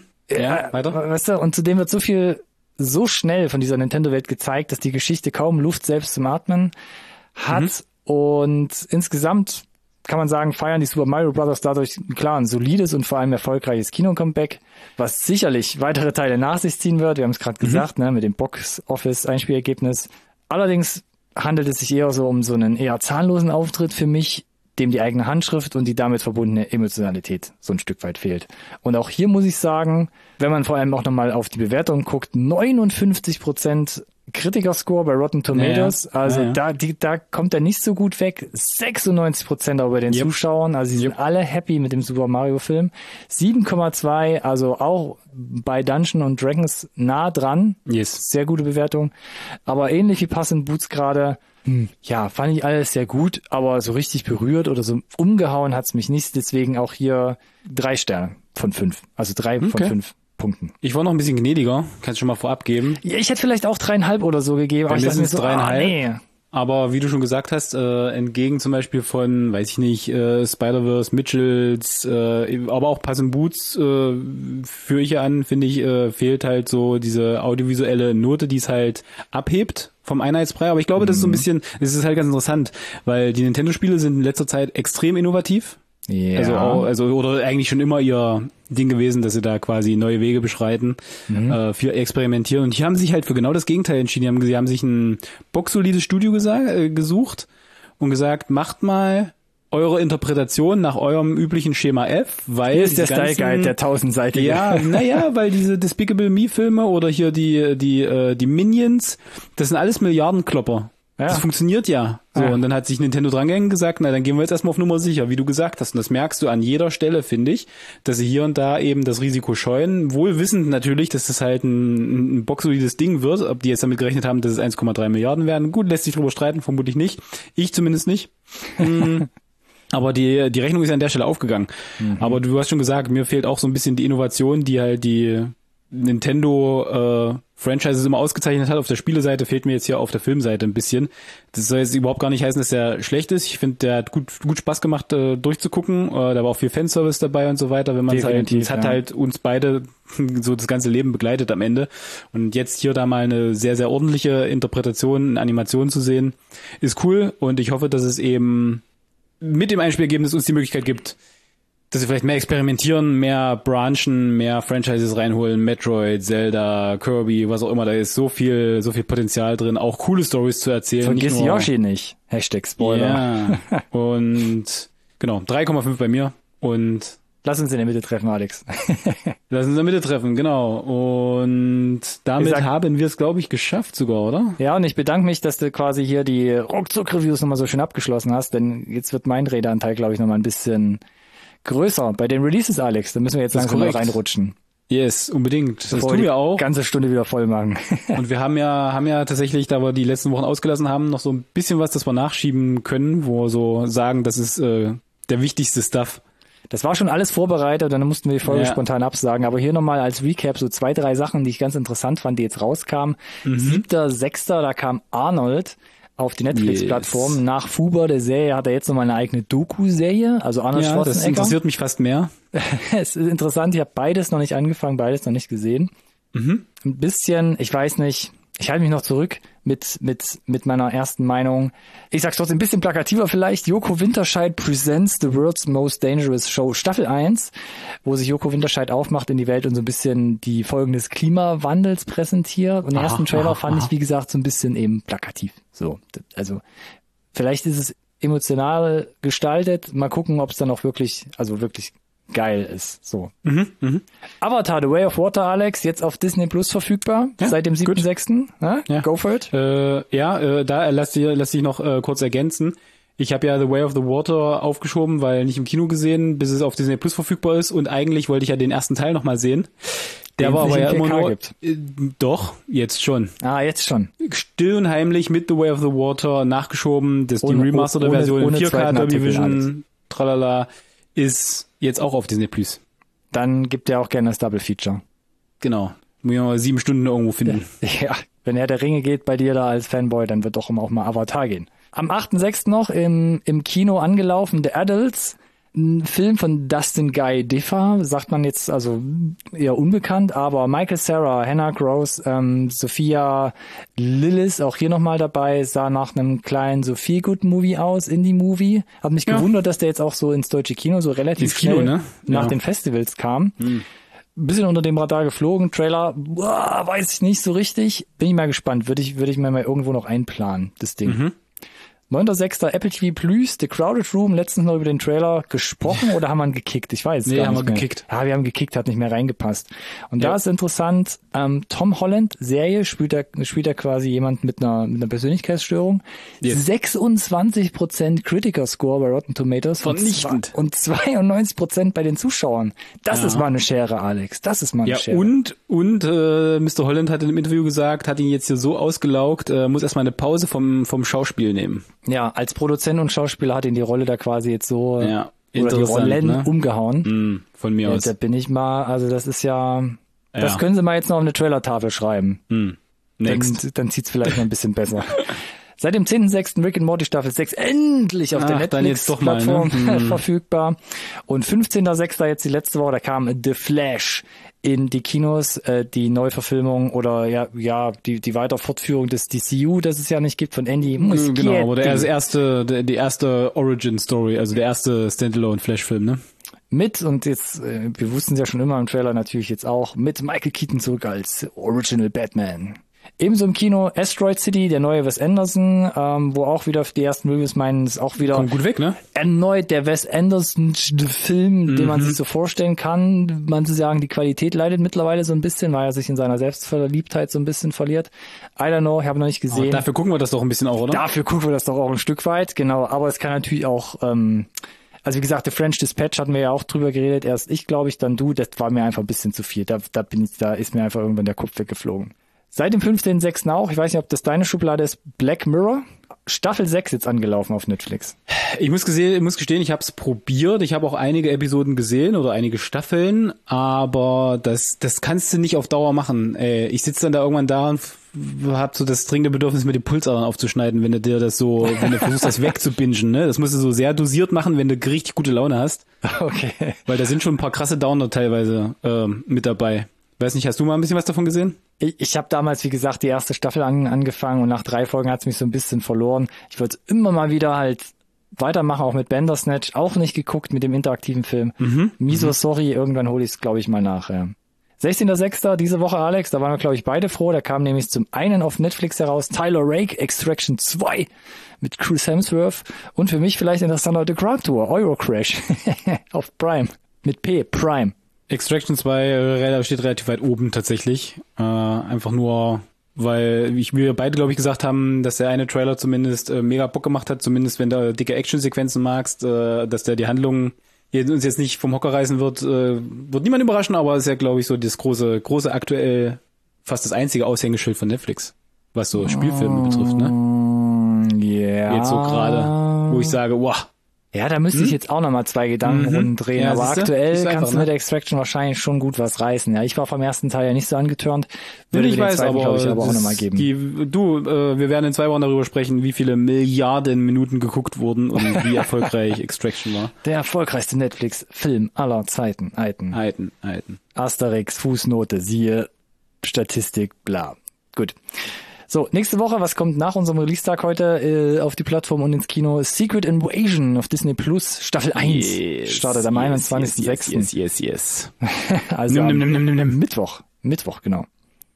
ja, äh, weiter. Weißt du, und zudem wird so viel so schnell von dieser Nintendo-Welt gezeigt, dass die Geschichte kaum Luft selbst zum Atmen hat. Mhm. Und insgesamt kann man sagen, feiern die Super Mario Brothers dadurch klar ein solides und vor allem erfolgreiches Kino-Comeback, was sicherlich weitere Teile nach sich ziehen wird. Wir haben es gerade mhm. gesagt, ne, mit dem Box-Office-Einspielergebnis. Allerdings handelt es sich eher so um so einen eher zahnlosen Auftritt für mich, dem die eigene Handschrift und die damit verbundene Emotionalität so ein Stück weit fehlt. Und auch hier muss ich sagen, wenn man vor allem auch nochmal auf die Bewertung guckt, neunundfünfzig Prozent Kritikerscore bei Rotten Tomatoes, naja, also naja. da die, da kommt er nicht so gut weg. sechsundneunzig Prozent auch bei den yep. Zuschauern, also sie sind yep. alle happy mit dem Super Mario Film. sieben Komma zwei, also auch bei Dungeons and Dragons nah dran. Yes. Sehr gute Bewertung. Aber ähnlich wie Puss in Boots gerade, hm, ja, fand ich alles sehr gut, aber so richtig berührt oder so umgehauen hat's mich nicht. Deswegen auch hier drei Sterne von fünf. Also drei okay. von fünf Punkten. Ich war noch ein bisschen gnädiger, kannst du schon mal vorab geben. Ja, ich hätte vielleicht auch dreieinhalb oder so gegeben, aber ich dachte mir so, dreieinhalb. Ah, nee. Aber wie du schon gesagt hast, äh, entgegen zum Beispiel von, weiß ich nicht, äh, Spider-Verse, Mitchells, äh, aber auch Puss in Boots äh, führe ich an, finde ich, äh, fehlt halt so diese audiovisuelle Note, die es halt abhebt vom Einheitsbrei. Aber ich glaube, mhm. das ist so ein bisschen, das ist halt ganz interessant, weil die Nintendo-Spiele sind in letzter Zeit extrem innovativ. Ja. Also auch, also oder eigentlich schon immer ihr Ding gewesen, dass sie da quasi neue Wege beschreiten, mhm. äh, viel experimentieren. Und hier haben sie sich halt für genau das Gegenteil entschieden. Sie haben, sie haben sich ein boxsolides Studio gesa- äh, gesucht und gesagt, macht mal eure Interpretation nach eurem üblichen Schema F, weil hier ist der Style Guide, der tausendseitige. Ja, naja, weil diese Despicable Me Filme oder hier die die äh, die Minions, das sind alles Milliardenklopper. Ja. Das funktioniert ja. So, ja. Und dann hat sich Nintendo drangehängt und gesagt, na, dann gehen wir jetzt erstmal auf Nummer sicher, wie du gesagt hast. Und das merkst du an jeder Stelle, finde ich, dass sie hier und da eben das Risiko scheuen. Wohl wissend natürlich, dass das halt ein, ein boxsolides Ding wird. Ob die jetzt damit gerechnet haben, dass es eins Komma drei Milliarden werden. Gut, lässt sich drüber streiten, vermutlich nicht. Ich zumindest nicht. Aber die, die Rechnung ist an der Stelle aufgegangen. Mhm. Aber du hast schon gesagt, mir fehlt auch so ein bisschen die Innovation, die halt die Nintendo äh, Franchises immer ausgezeichnet hat. Auf der Spieleseite fehlt mir jetzt hier auf der Filmseite ein bisschen. Das soll jetzt überhaupt gar nicht heißen, dass der schlecht ist. Ich finde, der hat gut gut Spaß gemacht, äh, durchzugucken. Äh, da war auch viel Fanservice dabei und so weiter. Wenn man es halt, es hat ja. halt uns beide so das ganze Leben begleitet am Ende. Und jetzt hier da mal eine sehr, sehr ordentliche Interpretation, eine Animation zu sehen, ist cool. Und ich hoffe, dass es eben mit dem Einspielergebnis uns die Möglichkeit gibt, dass sie vielleicht mehr experimentieren, mehr branchen, mehr Franchises reinholen, Metroid, Zelda, Kirby, was auch immer, da ist so viel, so viel Potenzial drin, auch coole Stories zu erzählen. Vergiss nicht Yoshi nicht. Hashtag Spoiler. Ja. Und genau, drei Komma fünf bei mir und lass uns in der Mitte treffen, Alex. Lass uns in der Mitte treffen, genau. Und damit sag, haben wir es, glaube ich, geschafft sogar, oder? Ja, und ich bedanke mich, dass du quasi hier die Ruckzuck-Reviews nochmal so schön abgeschlossen hast, denn jetzt wird mein Redeanteil, glaube ich, nochmal ein bisschen größer bei den Releases, Alex. Da müssen wir jetzt langsam mal reinrutschen. Yes, unbedingt. Das tun wir auch. Ganze Stunde wieder voll machen. Und wir haben ja, haben ja tatsächlich, da wir die letzten Wochen ausgelassen haben, noch so ein bisschen was, das wir nachschieben können, wo wir so sagen, das ist äh, der wichtigste Stuff. Das war schon alles vorbereitet, dann mussten wir die Folge ja. spontan absagen. Aber hier nochmal als Recap so zwei, drei Sachen, die ich ganz interessant fand, die jetzt rauskamen. Mhm. Siebter, Sechster, da kam Arnold auf die Netflix-Plattform. Yes. Nach Fuber, der Serie, hat er jetzt nochmal eine eigene Doku-Serie, also Arnold ja, Schwarzenegger. Das interessiert mich fast mehr. Es ist interessant, ich habe beides noch nicht angefangen, beides noch nicht gesehen. Mhm. Ein bisschen, ich weiß nicht, ich halte mich noch zurück mit mit mit meiner ersten Meinung. Ich sag's trotzdem ein bisschen plakativer vielleicht. Joko Winterscheid presents the world's most dangerous show Staffel eins, wo sich Joko Winterscheid aufmacht in die Welt und so ein bisschen die Folgen des Klimawandels präsentiert. Und den ersten Trailer aha, fand aha. ich, wie gesagt, so ein bisschen eben plakativ. So, also vielleicht ist es emotional gestaltet. Mal gucken, ob es dann auch wirklich, also wirklich geil ist. So. Mhm, mhm. Avatar, The Way of Water, Alex, jetzt auf Disney Plus verfügbar, Ja, seit dem siebten sechsten Ja? Ja. Go for it. Äh, ja, äh, da lass dich, lass dich noch äh, kurz ergänzen. Ich habe ja The Way of the Water aufgeschoben, weil nicht im Kino gesehen, bis es auf Disney Plus verfügbar ist. Und eigentlich wollte ich ja den ersten Teil nochmal sehen. Der Den war es aber nicht ja in immer vier K nur... gibt. Äh, doch, jetzt schon. Ah, jetzt schon. Still und heimlich mit The Way of the Water nachgeschoben. Das die Ohne- remasterte ohne- Version in ohne vier K, zweiten Dolby Artikel, alles. Vision, tralala, ist jetzt auch auf Disney Plus. Dann gibt er auch gerne das Double Feature. Genau. Muss ich mal sieben Stunden irgendwo finden. Ja, wenn er der Ringe geht bei dir da als Fanboy, dann wird doch immer auch mal Avatar gehen. Am achten sechsten noch im, im Kino angelaufen, The Adults, ein Film von Dustin Guy Diffa, sagt man jetzt also eher unbekannt, aber Michael Cera, Hannah Gross, ähm, Sophia Lillis, auch hier nochmal dabei, sah nach einem kleinen so Feel-Good-Movie aus, Indie-Movie. Hat mich Ja. gewundert, dass der jetzt auch so ins deutsche Kino so relativ Ins Kino, schnell ne? nach Ja. den Festivals kam. Hm. Bisschen unter dem Radar geflogen, Trailer, boah, weiß ich nicht so richtig. Bin ich mal gespannt, würde ich, würde ich mir mal irgendwo noch einplanen, das Ding. Mhm. neunter sechster Apple T V Plus, The Crowded Room, letztens noch über den Trailer gesprochen oder haben wir ihn gekickt? Ich weiß es Nee, gar haben nicht wir mehr. gekickt. Ja, wir haben gekickt, hat nicht mehr reingepasst. Und Ja. da ist interessant, ähm, Tom Holland, Serie, spielt er, spielt er quasi jemand mit einer, mit einer Persönlichkeitsstörung. Yes. sechsundzwanzig Prozent Critical Score bei Rotten Tomatoes und Vernichtend. zwa- und zweiundneunzig Prozent bei den Zuschauern. Das Ja. ist mal eine Schere, Alex. Das ist mal eine Ja, Schere. und, und äh, Mister Holland hat in einem Interview gesagt, hat ihn jetzt hier so ausgelaugt, äh, muss erstmal eine Pause vom, vom Schauspiel nehmen. Ja, als Produzent und Schauspieler hat ihn die Rolle da quasi jetzt so Ja, oder die interessant, Rollen ne? umgehauen. Mm, von mir Ja, aus. da bin ich mal, also das ist ja, das Ja. können Sie mal jetzt noch auf eine Trailertafel schreiben. Mm. Next. Dann, dann sieht's vielleicht noch ein bisschen besser. Seit dem zehnten sechsten Rick and Morty Staffel sechs endlich auf Ach, der dann jetzt doch mal, ne? Netflix-Plattform Hm. verfügbar. Und fünfzehnter sechster jetzt die letzte Woche, da kam The Flash in die Kinos, äh, die Neuverfilmung oder ja, ja, die, die Weiterfortführung des D C U, das es ja nicht gibt, von Andy Muschietti. Genau, aber der erste, der, die erste Origin Story, also der erste Standalone Flash-Film, ne? Mit, und jetzt, äh, wir wussten es ja schon immer im Trailer natürlich jetzt auch, mit Michael Keaton zurück als Original Batman. Ebenso im Kino Asteroid City, der neue Wes Anderson, ähm, wo auch wieder die ersten Reviews meinen, ist auch wieder Kommt gut weg, ne? erneut der Wes Anderson-Film, den man sich so vorstellen kann. Man zu sagen, die Qualität leidet mittlerweile so ein bisschen, weil er sich in seiner Selbstverliebtheit so ein bisschen verliert. I don't know, ich habe noch nicht gesehen. Aber dafür gucken wir das doch ein bisschen auch, oder? Dafür gucken wir das doch auch ein Stück weit, genau. Aber es kann natürlich auch, ähm, also wie gesagt, The French Dispatch hatten wir ja auch drüber geredet. Erst ich, glaube ich, dann du. Das war mir einfach ein bisschen zu viel. Da, da bin ich, da ist mir einfach irgendwann der Kopf weggeflogen. Seit dem fünfzehnten sechsten auch, ich weiß nicht, ob das deine Schublade ist, Black Mirror. Staffel sechs jetzt angelaufen auf Netflix. Ich muss, gesehen, ich muss gestehen, ich habe es probiert. Ich habe auch einige Episoden gesehen oder einige Staffeln, aber das, das kannst du nicht auf Dauer machen. Ey, ich sitze dann da irgendwann da und hab so das dringende Bedürfnis, mir die Pulsadern aufzuschneiden, wenn du dir das so, wenn du versuchst, das wegzubingen. Ne? Das musst du so sehr dosiert machen, wenn du richtig gute Laune hast. Okay. Weil da sind schon ein paar krasse Downer teilweise ähm, mit dabei. Weiß nicht, hast du mal ein bisschen was davon gesehen? Ich, ich habe damals, wie gesagt, die erste Staffel an, angefangen und nach drei Folgen hat's mich so ein bisschen verloren. Ich wollte immer mal wieder halt weitermachen, auch mit Bandersnatch, auch nicht geguckt mit dem interaktiven Film. Mhm. Miso, sorry, irgendwann hole ich es, glaube ich, mal nach. Ja. sechzehnter sechster diese Woche, Alex, da waren wir, glaube ich, beide froh. Da kam nämlich zum einen auf Netflix heraus Tyler Rake, Extraction zwei mit Chris Hemsworth und für mich vielleicht interessanter The Grand Tour, Eurocrash auf Prime, mit P, Prime. Extraction zwei äh, steht relativ weit oben tatsächlich. Äh, einfach nur, weil ich, wir beide, glaube ich, gesagt haben, dass der eine Trailer zumindest äh, mega Bock gemacht hat, zumindest wenn du dicke Actionsequenzen magst, äh, dass der die Handlung uns jetzt nicht vom Hocker reißen wird, äh, wird niemand überraschen, aber ist ja, glaube ich, so das große, große aktuell fast das einzige Aushängeschild von Netflix, was so Spielfilme betrifft, ne? Ja. Jetzt so gerade, wo ich sage, wow. Ja, da müsste ich jetzt auch nochmal zwei Gedanken Mhm. rumdrehen, Ja, aber siehste? aktuell Ist einfach, kannst du ne? mit Extraction wahrscheinlich schon gut was reißen. Ja, ich war vom ersten Teil ja nicht so angetörnt. Ja, Würde ich mir den weiß, zweiten, aber, glaube ich, aber auch das- nochmal geben. Die, du, äh, wir werden in zwei Wochen darüber sprechen, wie viele Milliarden Minuten geguckt wurden und wie erfolgreich Extraction war. Der erfolgreichste Netflix-Film aller Zeiten. Alten. Alten, alten. Asterix, Fußnote, siehe Statistik, bla. Gut. So, nächste Woche, was kommt nach unserem Release-Tag heute äh, auf die Plattform und ins Kino? Secret Invasion auf Disney Plus, Staffel eins. Startet am einundzwanzigsten sechsten Yes, yes, yes, yes. Also Nimm, am nimm, nimm, nimm, nimm. Mittwoch. Mittwoch, genau.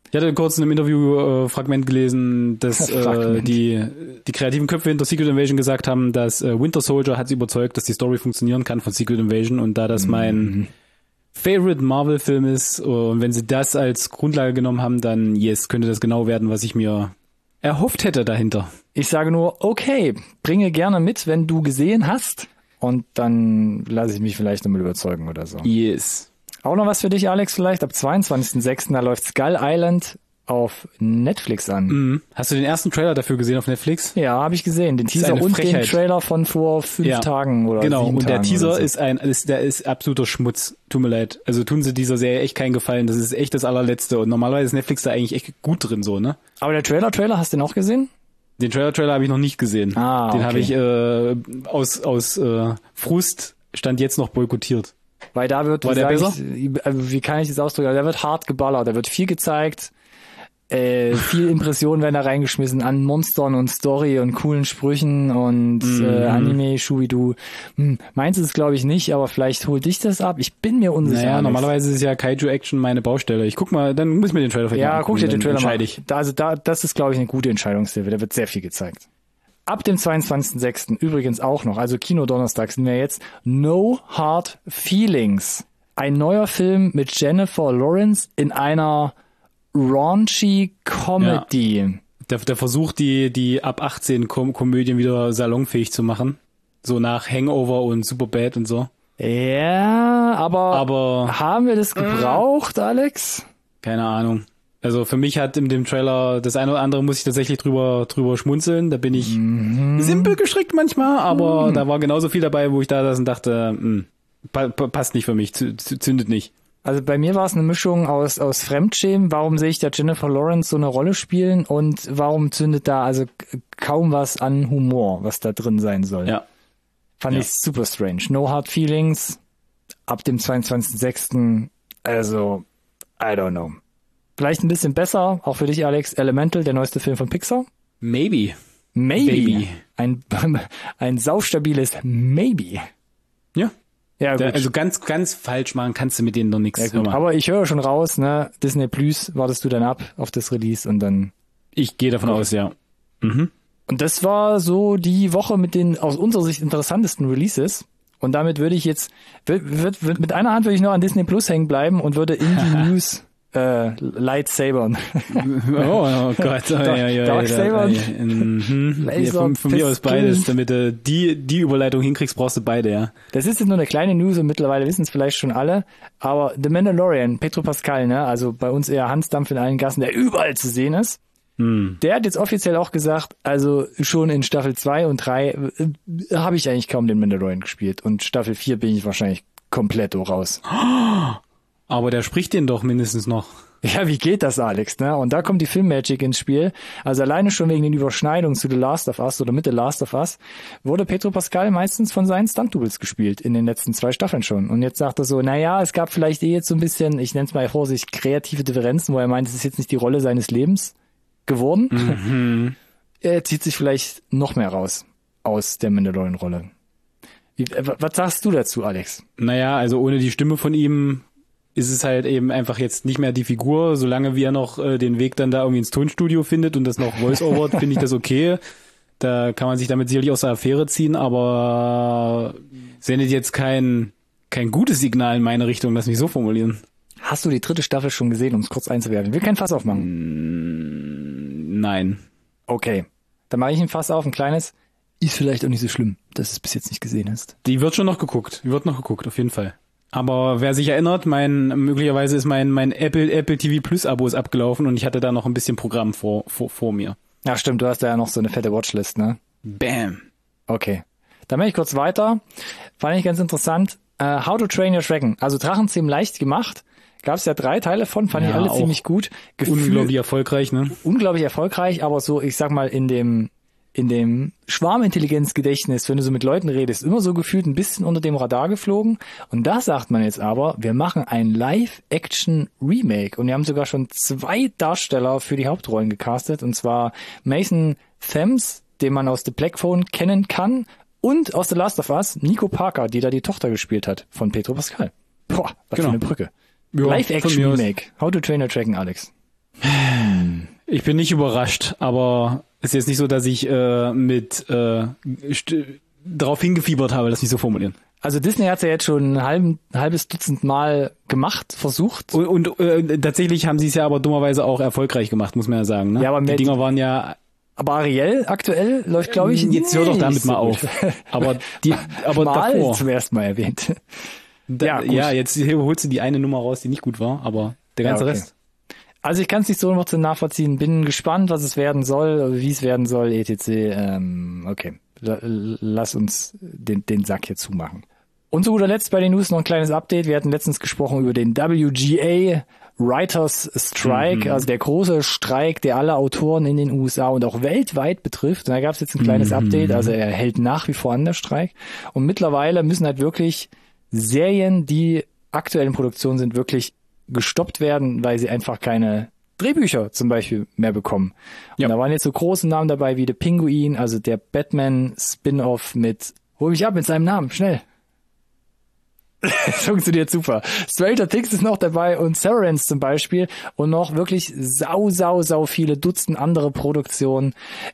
Ich hatte kurz in einem Interview-Fragment äh, gelesen, dass äh, die die kreativen Köpfe hinter Secret Invasion gesagt haben, dass äh, Winter Soldier hat sie überzeugt, dass die Story funktionieren kann von Secret Invasion und da das mhm. mein Favorite Marvel-Film ist und wenn sie das als Grundlage genommen haben, dann yes, könnte das genau werden, was ich mir erhofft hätte dahinter. Ich sage nur, okay, bringe gerne mit, wenn du gesehen hast und dann lasse ich mich vielleicht nochmal überzeugen oder so. Yes. Auch noch was für dich, Alex, vielleicht? Ab zweiundzwanzigsten sechsten da läuft Skull Island auf Netflix an. Mhm. Hast du den ersten Trailer dafür gesehen auf Netflix? Ja, habe ich gesehen. Den Teaser und Frechheit. Den Trailer von vor fünf ja. Tagen oder genau. sieben und der Tagen Teaser so. ist ein, ist, der ist absoluter Schmutz. Tut mir leid. Also tun sie dieser Serie echt keinen Gefallen. Das ist echt das allerletzte. Und normalerweise ist Netflix da eigentlich echt gut drin, so, ne? Aber der Trailer, Trailer, hast du den auch gesehen? Den Trailer-Trailer habe ich noch nicht gesehen. Ah, den okay. habe ich äh, aus, aus äh, Frust stand jetzt noch boykottiert. Weil da wird, War der besser? Ich, wie kann ich das ausdrücken? Da wird hart geballert, da wird viel gezeigt, äh, viel Impressionen werden da reingeschmissen an Monstern und Story und coolen Sprüchen und mm. äh, Anime, Shubidu. Hm, meins ist es glaube ich nicht, aber vielleicht holt dich das ab. Ich bin mir unsicher. Naja, normalerweise ist ja Kaiju-Action meine Baustelle. Ich guck mal, dann muss ich mir den Trailer Ja, guck dir den Trailer mal. Ich. Da, also da, das ist glaube ich eine gute Entscheidungshilfe. Da wird sehr viel gezeigt. Ab dem zweiundzwanzigsten sechsten übrigens auch noch, also Kino-Donnerstag sind wir jetzt, No Hard Feelings. Ein neuer Film mit Jennifer Lawrence in einer raunchy Comedy. Ja. Der, der versucht, die, die ab achtzehn Kom- Komödien wieder salonfähig zu machen. So nach Hangover und Superbad und so. Ja, aber, aber haben wir das gebraucht, äh, Alex? Keine Ahnung. Also für mich hat in dem Trailer das eine oder andere muss ich tatsächlich drüber drüber schmunzeln. Da bin ich mhm. simpel gestrickt manchmal, aber mhm. da war genauso viel dabei, wo ich da saß und dachte, mh, pa- pa- passt nicht für mich, z- zündet nicht. Also bei mir war es eine Mischung aus aus Fremdschämen. Warum sehe ich da Jennifer Lawrence so eine Rolle spielen und warum zündet da also kaum was an Humor, was da drin sein soll? Ja. Fand ja. ich super strange. No Hard Feelings ab dem zweiundzwanzigsten sechsten Also I don't know. Vielleicht ein bisschen besser, auch für dich, Alex, Elemental, der neueste Film von Pixar? Maybe. Maybe. Baby. Ein, ein saustabiles Maybe. Ja. Ja, gut. Also ganz, ganz falsch machen kannst du mit denen doch nichts. Ja, gut. Aber ich höre schon raus, ne, Disney Plus, wartest du dann ab auf das Release und dann... Ich gehe davon gut. aus, ja. Mhm. Und das war so die Woche mit den aus unserer Sicht interessantesten Releases. Und damit würde ich jetzt, würd, würd, würd, mit einer Hand würde ich noch an Disney Plus hängen bleiben und würde in die News Äh, Lightsabern. Oh, oh Gott. Oh, ja, ja, Darksabern. Ja, ja, mhm. ja, von, von mir aus beides. Damit du die, die Überleitung hinkriegst, brauchst du beide, ja. Das ist jetzt nur eine kleine News und mittlerweile wissen es vielleicht schon alle. Aber The Mandalorian, Pedro Pascal, ne, also bei uns eher Hansdampf in allen Gassen, der überall zu sehen ist. Hm. Der hat jetzt offiziell auch gesagt, also schon in Staffel zwei und drei äh, habe ich eigentlich kaum den Mandalorian gespielt. Und Staffel vier bin ich wahrscheinlich komplett raus. Aber der spricht den doch mindestens noch. Ja, wie geht das, Alex, ne? Und da kommt die Filmmagic ins Spiel. Also alleine schon wegen den Überschneidungen zu The Last of Us oder mit The Last of Us wurde Pedro Pascal meistens von seinen Stunt-Doubles gespielt in den letzten zwei Staffeln schon. Und jetzt sagt er so, naja, es gab vielleicht eh jetzt so ein bisschen, ich nenne es mal vorsichtig, kreative Differenzen, wo er meint, es ist jetzt nicht die Rolle seines Lebens geworden. Mhm. Er zieht sich vielleicht noch mehr raus aus der Mandalorian-Rolle. Wie, was sagst du dazu, Alex? Naja, also ohne die Stimme von ihm ist es halt eben einfach jetzt nicht mehr die Figur, solange wie er noch äh, den Weg dann da irgendwie ins Tonstudio findet und das noch Voice-Over, finde ich das okay. Da kann man sich damit sicherlich aus der Affäre ziehen, aber sendet jetzt kein kein gutes Signal in meine Richtung, lass mich so formulieren. Hast du die dritte Staffel schon gesehen, um es kurz einzuwerfen? Ich will kein Fass Mm, aufmachen. nein. Okay, dann mache ich ein Fass auf, ein kleines. Ist vielleicht auch nicht so schlimm, dass du es bis jetzt nicht gesehen hast. Die wird schon noch geguckt, die wird noch geguckt, auf jeden Fall. Aber wer sich erinnert, mein möglicherweise ist mein mein Apple Apple T V Plus Abo ist abgelaufen und ich hatte da noch ein bisschen Programm vor vor vor mir. Ja, stimmt, du hast da ja noch so eine fette Watchlist, ne? Bam. Okay. Dann mache ich kurz weiter. Fand ich ganz interessant. Uh, How to Train Your Dragon. Also Drachenzähmen leicht gemacht. Gab es ja drei Teile von, fand ja, ich alle ziemlich gut. Gefühl, unglaublich erfolgreich, ne? Unglaublich erfolgreich, aber so, ich sag mal, in dem in dem Schwarmintelligenzgedächtnis, wenn du so mit Leuten redest, immer so gefühlt ein bisschen unter dem Radar geflogen. Und da sagt man jetzt aber, wir machen ein Live-Action-Remake. Und wir haben sogar schon zwei Darsteller für die Hauptrollen gecastet. Und zwar Mason Thames, den man aus The Black Phone kennen kann. Und aus The Last of Us, Nico Parker, die da die Tochter gespielt hat von Pedro Pascal. Boah, was genau. für eine Brücke. Ja, Live-Action-Remake. How to Train Your Dragon, Alex. Ich bin nicht überrascht, aber es ist jetzt nicht so, dass ich äh, mit äh, st- darauf hingefiebert habe, das nicht so formulieren. Also Disney hat es ja jetzt schon ein, halb, ein halbes Dutzend Mal gemacht, versucht. Und, und äh, tatsächlich haben sie es ja aber dummerweise auch erfolgreich gemacht, muss man ja sagen. Ne? Ja, aber die mit, Dinger waren ja... Aber Ariel aktuell läuft, glaube ich, Jetzt hör doch damit so mal gut. auf. Aber, die, aber mal davor... zum ersten Mal erwähnt. Da, ja, gut. ja, jetzt holst du die eine Nummer raus, die nicht gut war, aber der ganze Ja, okay. Rest... Also ich kann es nicht so noch zu nachvollziehen. Bin gespannt, was es werden soll, wie es werden soll, et cetera. Ähm, okay, L- lass uns den, den Sack hier zumachen. Und zu guter Letzt bei den News noch ein kleines Update. Wir hatten letztens gesprochen über den W G A Writers Strike, mhm. also der große Streik, der alle Autoren in den U S A und auch weltweit betrifft. Und da gab es jetzt ein kleines mhm. Update. Also er hält nach wie vor an, der Streik. Und mittlerweile müssen halt wirklich Serien, die aktuell in Produktion sind, wirklich gestoppt werden, weil sie einfach keine Drehbücher zum Beispiel mehr bekommen. Und ja. da waren jetzt so große Namen dabei wie The Penguin, also der Batman-Spin-Off mit, hol mich ab mit seinem Namen, schnell. Das funktioniert super. Stranger Things ist noch dabei und Severance zum Beispiel und noch wirklich sau, sau, sau viele Dutzend andere Produktionen.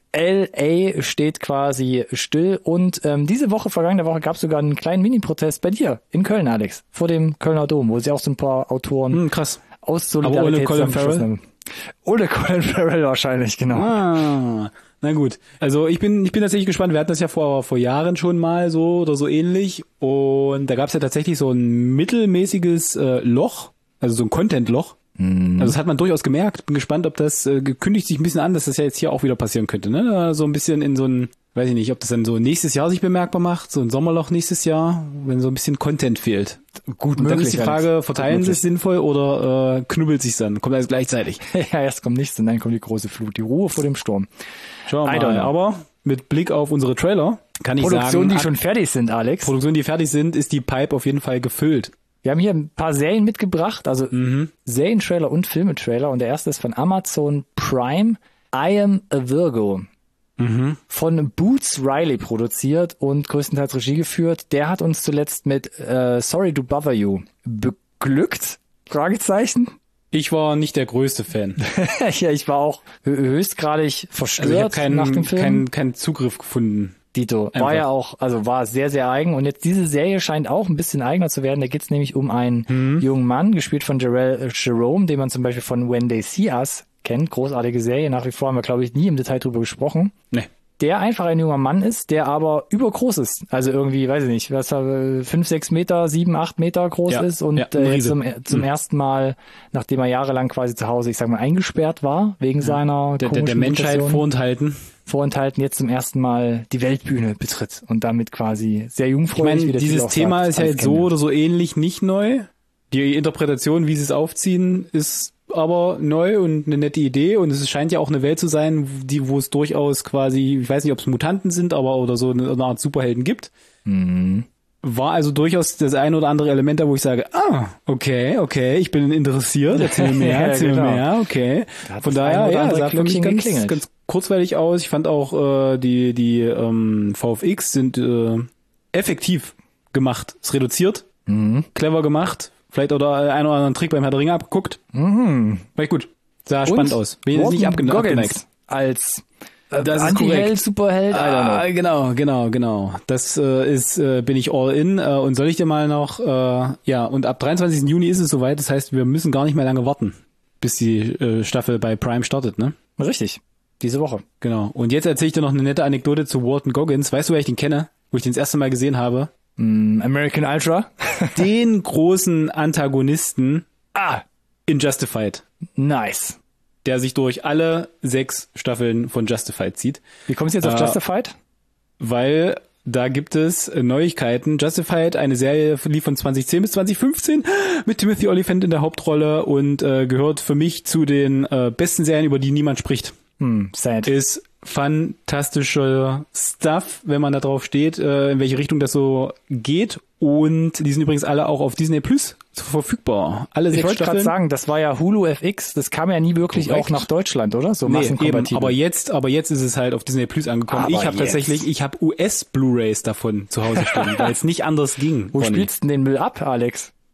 L A steht quasi still und ähm, diese Woche, vergangene Woche, gab es sogar einen kleinen Mini-Protest bei dir in Köln, Alex, vor dem Kölner Dom, wo sie auch so ein paar Autoren hm, krass. aus Solidarität Aber ohne Colin Farrell? Ohne Colin Farrell wahrscheinlich, genau. Ah, na gut. Also ich bin ich bin tatsächlich gespannt. Wir hatten das ja vor vor Jahren schon mal so oder so ähnlich und da gab es ja tatsächlich so ein mittelmäßiges äh, Loch, also so ein Content-Loch. Mm. Also das hat man durchaus gemerkt. Bin gespannt, ob das äh, kündigt sich ein bisschen an, dass das ja jetzt hier auch wieder passieren könnte. Ne? So ein bisschen in so ein, weiß ich nicht, ob das dann so nächstes Jahr sich bemerkbar macht, so ein Sommerloch nächstes Jahr, wenn so ein bisschen Content fehlt. Gut und möglich. Dann ist die Frage, Alex. verteilen sie es sinnvoll oder äh, knubbelt sich dann? Kommt alles gleichzeitig? Ja, erst kommt nichts und dann kommt die große Flut, die Ruhe vor dem Sturm. Schauen wir mal. Aber mit Blick auf unsere Trailer kann ich sagen... Produktionen, die schon fertig sind, Alex. Produktionen, die fertig sind, ist die Pipe auf jeden Fall gefüllt. Wir haben hier ein paar Serien mitgebracht, also mhm. Serientrailer und Filmetrailer. Und der erste ist von Amazon Prime, I Am a Virgo. Mhm. Von Boots Riley produziert und größtenteils Regie geführt. Der hat uns zuletzt mit äh, Sorry to Bother You beglückt? Fragezeichen. Ich war nicht der größte Fan. Ja, ich war auch höchstgradig verstört also ich hab keinen, nach dem Film. Keinen keinen Zugriff gefunden. Dito. Einfach. War ja auch, also war sehr, sehr eigen. Und jetzt diese Serie scheint auch ein bisschen eigener zu werden. Da geht's nämlich um einen mhm. jungen Mann, gespielt von Jarrell Jerome, den man zum Beispiel von When They See Us kennt. Großartige Serie. Nach wie vor haben wir, glaube ich, nie im Detail drüber gesprochen. Nee. Der einfach ein junger Mann ist, der aber übergroß ist. Also irgendwie, weiß ich nicht, was er fünf, sechs Meter, sieben, acht Meter groß ja. ist und ja, äh, jetzt zum, zum mhm. ersten Mal, nachdem er jahrelang quasi zu Hause, ich sag mal, eingesperrt war, wegen ja. seiner der, der, der Menschheit vorenthalten. vorenthalten, jetzt zum ersten Mal die Weltbühne betritt und damit quasi sehr jungfräulich. Ich meine, dieses Thema sagt, ist ja jetzt so oder so ähnlich nicht neu. Die Interpretation, wie sie es aufziehen, ist aber neu und eine nette Idee und es scheint ja auch eine Welt zu sein, die, wo es durchaus quasi, ich weiß nicht, ob es Mutanten sind, aber oder so eine, eine Art Superhelden gibt. Mhm. War also durchaus das ein oder andere Element da, wo ich sage, ah, okay, okay, ich bin interessiert, erzähl mir mehr, erzähl mir ja, genau. mehr, okay. Da Von daher, ja, sah für mich ganz, ganz kurzweilig aus. Ich fand auch äh, die die ähm, V F X sind äh, effektiv gemacht, ist reduziert, mhm. clever gemacht. Vielleicht oder einen oder anderen Trick beim Herr der Ringe abgeguckt. Mhm. War ich gut. Sah Und spannend aus. Bin jetzt nicht abgen- abgeneigt. Als äh, Anti-Held, Superheld. Ah, genau, genau, genau. Das äh, ist, äh, bin ich all in. Äh, und soll ich dir mal noch, äh, ja, und ab dreiundzwanzigsten Juni ist es soweit. Das heißt, wir müssen gar nicht mehr lange warten, bis die äh, Staffel bei Prime startet, ne? Richtig. Diese Woche. Genau. Und jetzt erzähle ich dir noch eine nette Anekdote zu Walton Goggins. Weißt du, wer ich den kenne? Wo ich den das erste Mal gesehen habe? American Ultra. Den großen Antagonisten ah. in Justified. Nice. Der sich durch alle sechs Staffeln von Justified zieht. Wie kommst du jetzt auf äh, Justified? Weil da gibt es Neuigkeiten. Justified, eine Serie lief von zwanzig zehn bis zwanzig fünfzehn mit Timothy Olyphant in der Hauptrolle und äh, gehört für mich zu den äh, besten Serien, über die niemand spricht. Hm, sad. Ist fantastischer Stuff, wenn man da drauf steht, äh, in welche Richtung das so geht. Und die sind übrigens alle auch auf Disney Plus verfügbar. Alle sechs Ich wollte gerade Staffeln. sagen, das war ja Hulu F X, das kam ja nie wirklich Korrekt. Auch nach Deutschland, oder? So nee, massenkompatibel. eben, aber jetzt, aber jetzt ist es halt auf Disney Plus angekommen. Aber ich habe tatsächlich, ich habe U S Blu-rays davon zu Hause stehen, weil es nicht anders ging. Wo Ronny. spielst du denn den Müll ab, Alex?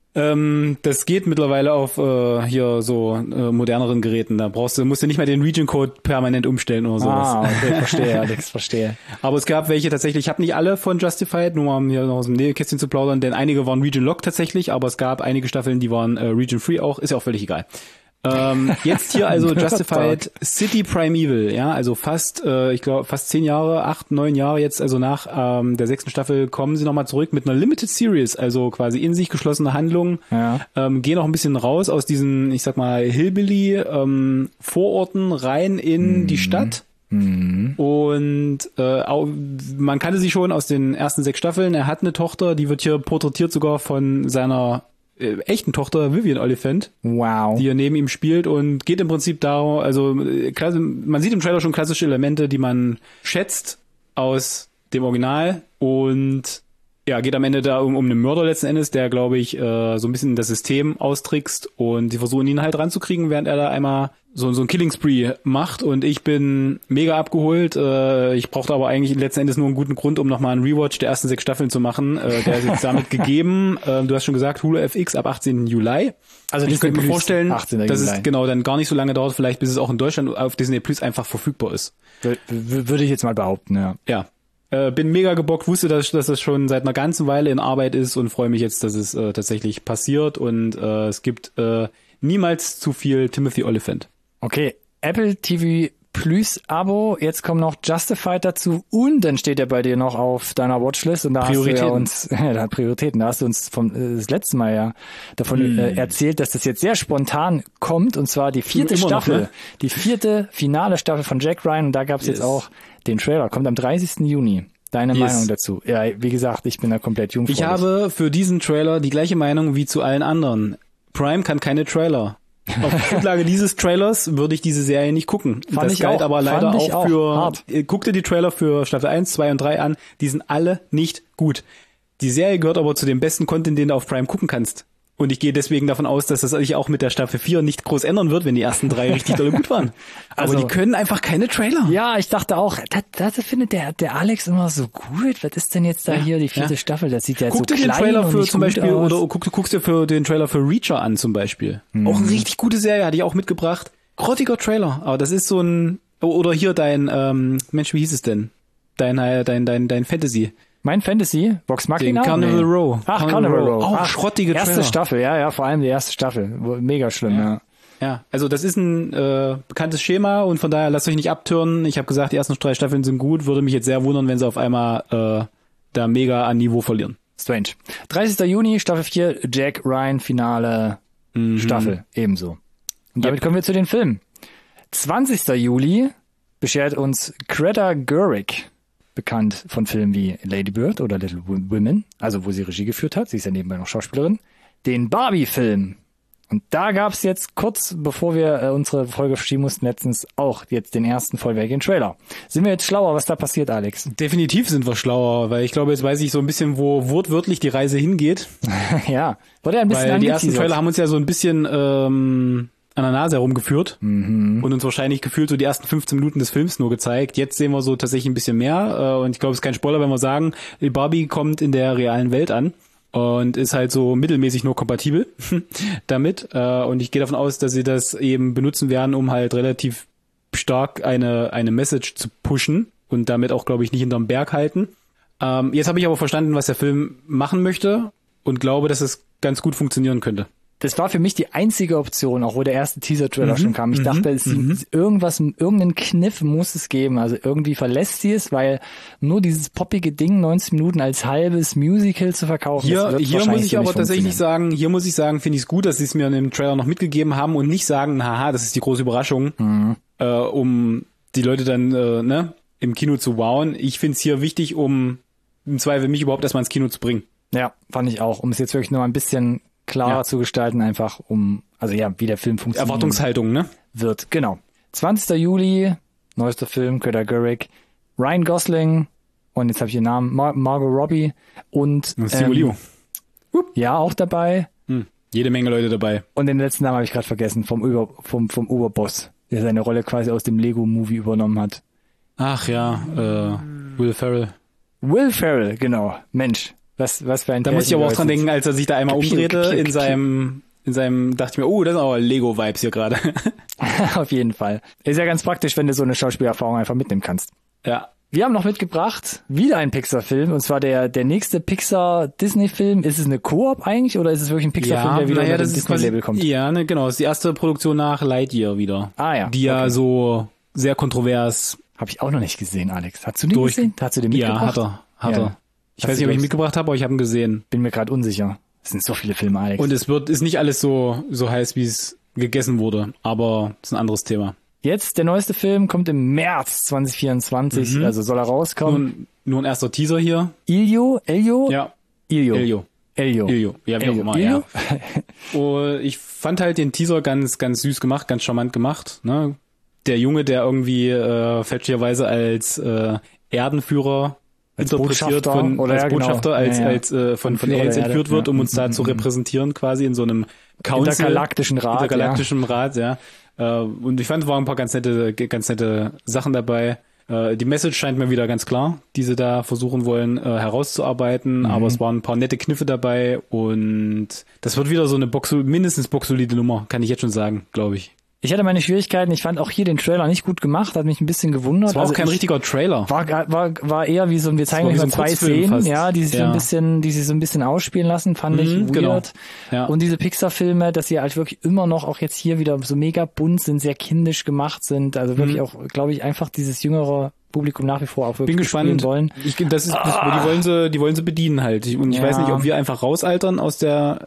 Ähm, das geht mittlerweile auf äh, hier so äh, moderneren Geräten. Da brauchst du, musst du nicht mehr den Region-Code permanent umstellen oder sowas. Ah, okay, verstehe, Alex, verstehe. Aber es gab welche tatsächlich, ich habe nicht alle von Justified, nur mal um hier noch aus dem Nähkästchen zu plaudern, denn einige waren Region-Lock tatsächlich, aber es gab einige Staffeln, die waren äh, Region-Free auch, ist ja auch völlig egal. ähm, jetzt hier also Justified City Primeval, ja, also fast, äh, ich glaube fast zehn Jahre, acht, neun Jahre jetzt, also nach ähm, der sechsten Staffel kommen sie nochmal zurück mit einer Limited Series, also quasi in sich geschlossene Handlung, ja. ähm, gehen auch ein bisschen raus aus diesen, ich sag mal, Hillbilly ähm, Vororten rein in mhm. die Stadt. Mhm. Und äh, auch, man kannte sie schon aus den ersten sechs Staffeln, er hat eine Tochter, die wird hier porträtiert sogar von seiner Äh, echten Tochter Vivian Oliphant, wow, die hier neben ihm spielt und geht im Prinzip darum, also äh, man sieht im Trailer schon klassische Elemente, die man schätzt aus dem Original und ja, geht am Ende da um, um einen Mörder letzten Endes, der, glaube ich, äh, so ein bisschen das System austrickst und die versuchen ihn halt ranzukriegen, während er da einmal so, so ein Killing Spree macht und ich bin mega abgeholt. Äh, ich brauchte aber eigentlich letzten Endes nur einen guten Grund, um nochmal einen Rewatch der ersten sechs Staffeln zu machen. Äh, der ist jetzt damit gegeben. Äh, du hast schon gesagt, Hulu F X ab achtzehnten Juli. Also ich könnte mir vorstellen, dass es genau dann gar nicht so lange dauert, vielleicht bis es auch in Deutschland auf Disney Plus einfach verfügbar ist. W- w- würde ich jetzt mal behaupten, ja. Ja. Äh, bin mega gebockt, wusste, dass, dass das schon seit einer ganzen Weile in Arbeit ist und freue mich jetzt, dass es äh, tatsächlich passiert und äh, es gibt äh, niemals zu viel Timothy Oliphant. Okay, Apple T V Plus Abo, jetzt kommt noch Justified dazu und dann steht er bei dir noch auf deiner Watchlist und da hast du ja uns, ja, da hat Prioritäten, da hast du uns vom äh, das letzte Mal ja davon hm. äh, erzählt, dass das jetzt sehr spontan kommt und zwar die vierte Immer Staffel, noch, ne? die vierte finale Staffel von Jack Ryan und da gab es yes. jetzt auch den Trailer, kommt am dreißigsten Juni. Deine yes. Meinung dazu? Ja, wie gesagt, ich bin da komplett jungfräulich. Ich habe für diesen Trailer die gleiche Meinung wie zu allen anderen. Prime kann keine Trailer. Auf Grundlage dieses Trailers würde ich diese Serie nicht gucken. Fand das ich galt auch, aber leider auch, auch für, hart. guck dir die Trailer für Staffel eins, zwei und drei an, die sind alle nicht gut. Die Serie gehört aber zu dem besten Content, den du auf Prime gucken kannst. Und ich gehe deswegen davon aus, dass das sich auch mit der Staffel vier nicht groß ändern wird, wenn die ersten drei richtig doll gut waren. Aber also, die können einfach keine Trailer. Ja, ich dachte auch, das, das findet der, der Alex immer so gut. Was ist denn jetzt da ja, hier die vierte ja. Staffel? Das sieht ja guck so dir klein den Trailer und für nicht zum gut Beispiel aus. Oder guck, du guckst dir für den Trailer für Reacher an zum Beispiel. Mhm. Auch eine richtig gute Serie, hatte ich auch mitgebracht. Grottiger Trailer, aber das ist so ein, oder hier dein, ähm, Mensch, wie hieß es denn? Dein, dein, dein, dein Fantasy. Mein Fantasy, Vox Machina? Den Carnival nee. Row. Ach, Carnival Row. Auch Ach, schrottige erste Trailer. Staffel, ja, ja, vor allem die erste Staffel. Mega schlimm, ja. ja. Ja, also das ist ein äh, bekanntes Schema und von daher lasst euch nicht abtören. Ich habe gesagt, die ersten drei Staffeln sind gut. Würde mich jetzt sehr wundern, wenn sie auf einmal äh, da mega an Niveau verlieren. Strange. dreißigsten Juni, Staffel vier, Jack Ryan, Finale mhm. Staffel, ebenso. Und damit yep. kommen wir zu den Filmen. zwanzigsten Juli beschert uns Greta Gerwig, bekannt von Filmen wie Lady Bird oder Little Women, also wo sie Regie geführt hat, sie ist ja nebenbei noch Schauspielerin, den Barbie-Film. Und da gab's jetzt kurz, bevor wir äh, unsere Folge verschieben mussten, letztens auch jetzt den ersten vollwertigen Trailer. Sind wir jetzt schlauer, was da passiert, Alex? Definitiv sind wir schlauer, weil ich glaube, jetzt weiß ich so ein bisschen, wo wortwörtlich die Reise hingeht. Ja, wurde ja ein bisschen weil die ersten Trailer haben uns ja so ein bisschen ähm, an der Nase herumgeführt mhm. und uns wahrscheinlich gefühlt so die ersten fünfzehn Minuten des Films nur gezeigt. Jetzt sehen wir so tatsächlich ein bisschen mehr äh, und ich glaube, es ist kein Spoiler, wenn wir sagen, Barbie kommt in der realen Welt an und ist halt so mittelmäßig nur kompatibel damit äh, und ich gehe davon aus, dass sie das eben benutzen werden, um halt relativ stark eine eine Message zu pushen und damit auch, glaube ich, nicht hinterm Berg halten. Ähm, jetzt habe ich aber verstanden, was der Film machen möchte und glaube, dass es ganz gut funktionieren könnte. Das war für mich die einzige Option, auch wo der erste Teaser-Trailer mhm, schon kam. Ich mhm, dachte, es mhm. irgendwas, irgendeinen Kniff muss es geben. Also irgendwie verlässt sie es, weil nur dieses poppige Ding, neunzig Minuten als halbes Musical zu verkaufen, hier, das wird hier muss ich aber tatsächlich sagen, hier muss ich sagen, finde ich es gut, dass sie es mir in dem Trailer noch mitgegeben haben und nicht sagen, haha, das ist die große Überraschung, mhm. äh, um die Leute dann äh, ne, im Kino zu wowen. Ich finde es hier wichtig, um im Zweifel mich überhaupt erstmal ins Kino zu bringen. Ja, fand ich auch, um es jetzt wirklich noch ein bisschen klarer ja. zu gestalten, einfach um, also ja, wie der Film funktioniert. Erwartungshaltung, ne? Wird, genau. zwanzigsten Juli, neuester Film, Greta Gerwig, Ryan Gosling und jetzt habe ich den Namen, Mar- Margot Robbie und ähm, ja, auch dabei. Hm. Jede Menge Leute dabei. Und den letzten Namen habe ich gerade vergessen, vom Über, vom, vom Oberboss, der seine Rolle quasi aus dem Lego-Movie übernommen hat. Ach ja, äh, Will Ferrell. Will Ferrell, genau. Mensch. Was, was für ein Da muss ich aber auch dran denken, als er sich da einmal Piu, umdrehte piu, piu, in seinem, in seinem, dachte ich mir, oh, das sind aber Lego-Vibes hier gerade. Auf jeden Fall. Ist ja ganz praktisch, wenn du so eine Schauspielerfahrung einfach mitnehmen kannst. Ja. Wir haben noch mitgebracht wieder ein Pixar-Film, und zwar der der nächste Pixar-Disney-Film. Ist es eine Koop eigentlich, oder ist es wirklich ein Pixar-Film, der wieder naja, unter das das ist quasi, Disney-Label kommt? Ja, ne, genau. Das ist die erste Produktion nach Lightyear wieder. Ah ja. Die ja okay. so sehr kontrovers Habe ich auch noch nicht gesehen, Alex. Hast du den durch... gesehen? Hast du den mitgebracht? Ja, hat er. Hat Ja. er. Ich Hast weiß du nicht, ob ich das- mitgebracht habe, aber ich habe ihn gesehen. Bin mir gerade unsicher. Es sind so viele Filme, Alex. Und es wird, ist nicht alles so, so heiß, wie es gegessen wurde. Aber das ist ein anderes Thema. Jetzt, der neueste Film kommt im März zwanzig vierundzwanzig, Mhm. also soll er rauskommen. Nur, nur ein erster Teaser hier. Ilio? Elio? Ja. Ilio. Elio. Elio. Ilio. Ja, wie auch Elio. immer, Ilio? ja. Und ich fand halt den Teaser ganz, ganz süß gemacht, ganz charmant gemacht. Ne? Der Junge, der irgendwie äh, fälschlicherweise als äh, Erdenführer Als interpretiert Botschafter, von oder als ja, genau. Botschafter, als Ja, ja. als äh, von von Führer Aliens der entführt Erde, wird, ja. um uns da Mhm, zu mhm. repräsentieren, quasi in so einem Council, Intergalaktischen Rat, intergalaktischen Rat, ja. Äh, und ich fand, es waren ein paar ganz nette, ganz nette Sachen dabei. Äh, die Message scheint mir wieder ganz klar, die sie da versuchen wollen äh, herauszuarbeiten, Mhm. aber es waren ein paar nette Kniffe dabei und das wird wieder so eine Box, mindestens boxsolide Nummer, kann ich jetzt schon sagen, glaube ich. Ich hatte meine Schwierigkeiten. Ich fand auch hier den Trailer nicht gut gemacht, hat mich ein bisschen gewundert. Es war Also auch kein ich, richtiger Trailer. War, war, war eher wie so ein, wir zeigen war euch wie mal so ein zwei Kurzfilm Szenen, fast. ja, die sich so Ja. ein bisschen, die sich so ein bisschen ausspielen lassen, fand ich Mhm, weird. genau. Ja. Und diese Pixar-Filme, dass sie halt wirklich immer noch auch jetzt hier wieder so mega bunt sind, sehr kindisch gemacht sind, also wirklich Mhm. auch, glaube ich, einfach dieses jüngere Publikum nach wie vor auch wirklich Bin spielen gespannt. wollen. Ich, das ist, das, die wollen sie, die wollen sie bedienen halt. Ich- Und ich Ja. weiß nicht, ob wir einfach rausaltern aus der,